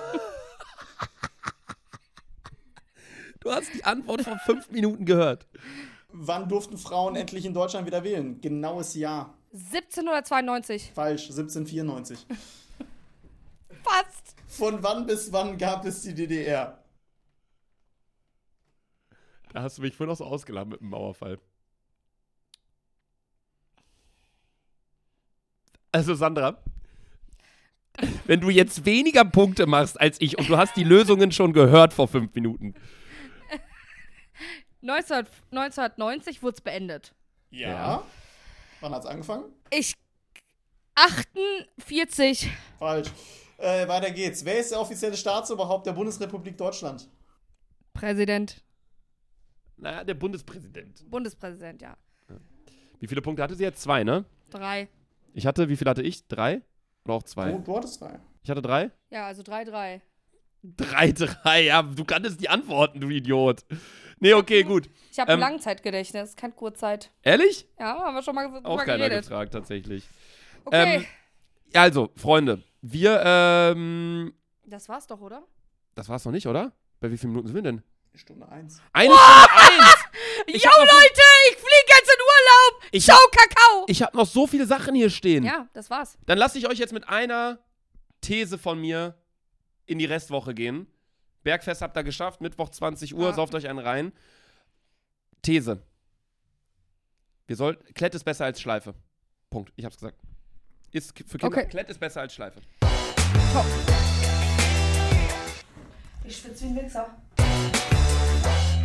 Du hast die Antwort vor 5 Minuten gehört. Wann durften Frauen endlich in Deutschland wieder wählen? Genaues Jahr. 1792. Falsch, 1794. Fast. Von wann bis wann gab es die DDR? Da hast du mich vorhin auch so ausgeladen mit dem Mauerfall. Also Sandra, wenn du jetzt weniger Punkte machst als ich und du hast die Lösungen schon gehört vor 5 Minuten. 1990 wurde es beendet. Ja. Wann hat's angefangen? 48. Falsch. Weiter geht's. Wer ist der offizielle Staatsoberhaupt der Bundesrepublik Deutschland? Präsident. Naja, der Bundespräsident. Bundespräsident, ja. Wie viele Punkte hatte sie jetzt? 2, ne? 3. Wie viel hatte ich? 3? Oder auch 2? Du hattest 3. Ich hatte 3? Ja, also 3. 3, ja, du kanntest die Antworten, du Idiot. Nee, okay, gut. Ich habe ein Langzeitgedächtnis, kein Kurzzeit. Ehrlich? Ja, haben wir schon mal Auch keiner geredet. gefragt, tatsächlich. Okay. Also, Freunde, wir, Das war's doch, oder? Das war's noch nicht, oder? Bei wie vielen Minuten sind wir denn? Stunde 1. Eine Stunde 1! Jo, Leute, ich fliege jetzt in Urlaub! Ciao, Kakao! Ich habe noch so viele Sachen hier stehen. Ja, das war's. Dann lasse ich euch jetzt mit einer These von mir in die Restwoche gehen. Bergfest habt ihr geschafft, Mittwoch 20 Uhr, sauft euch einen rein. These. Klett ist besser als Schleife. Punkt. Ich hab's gesagt. Ist für Kinder. Okay. Klett ist besser als Schleife. Top. Ich schwitze wie ein Wichser.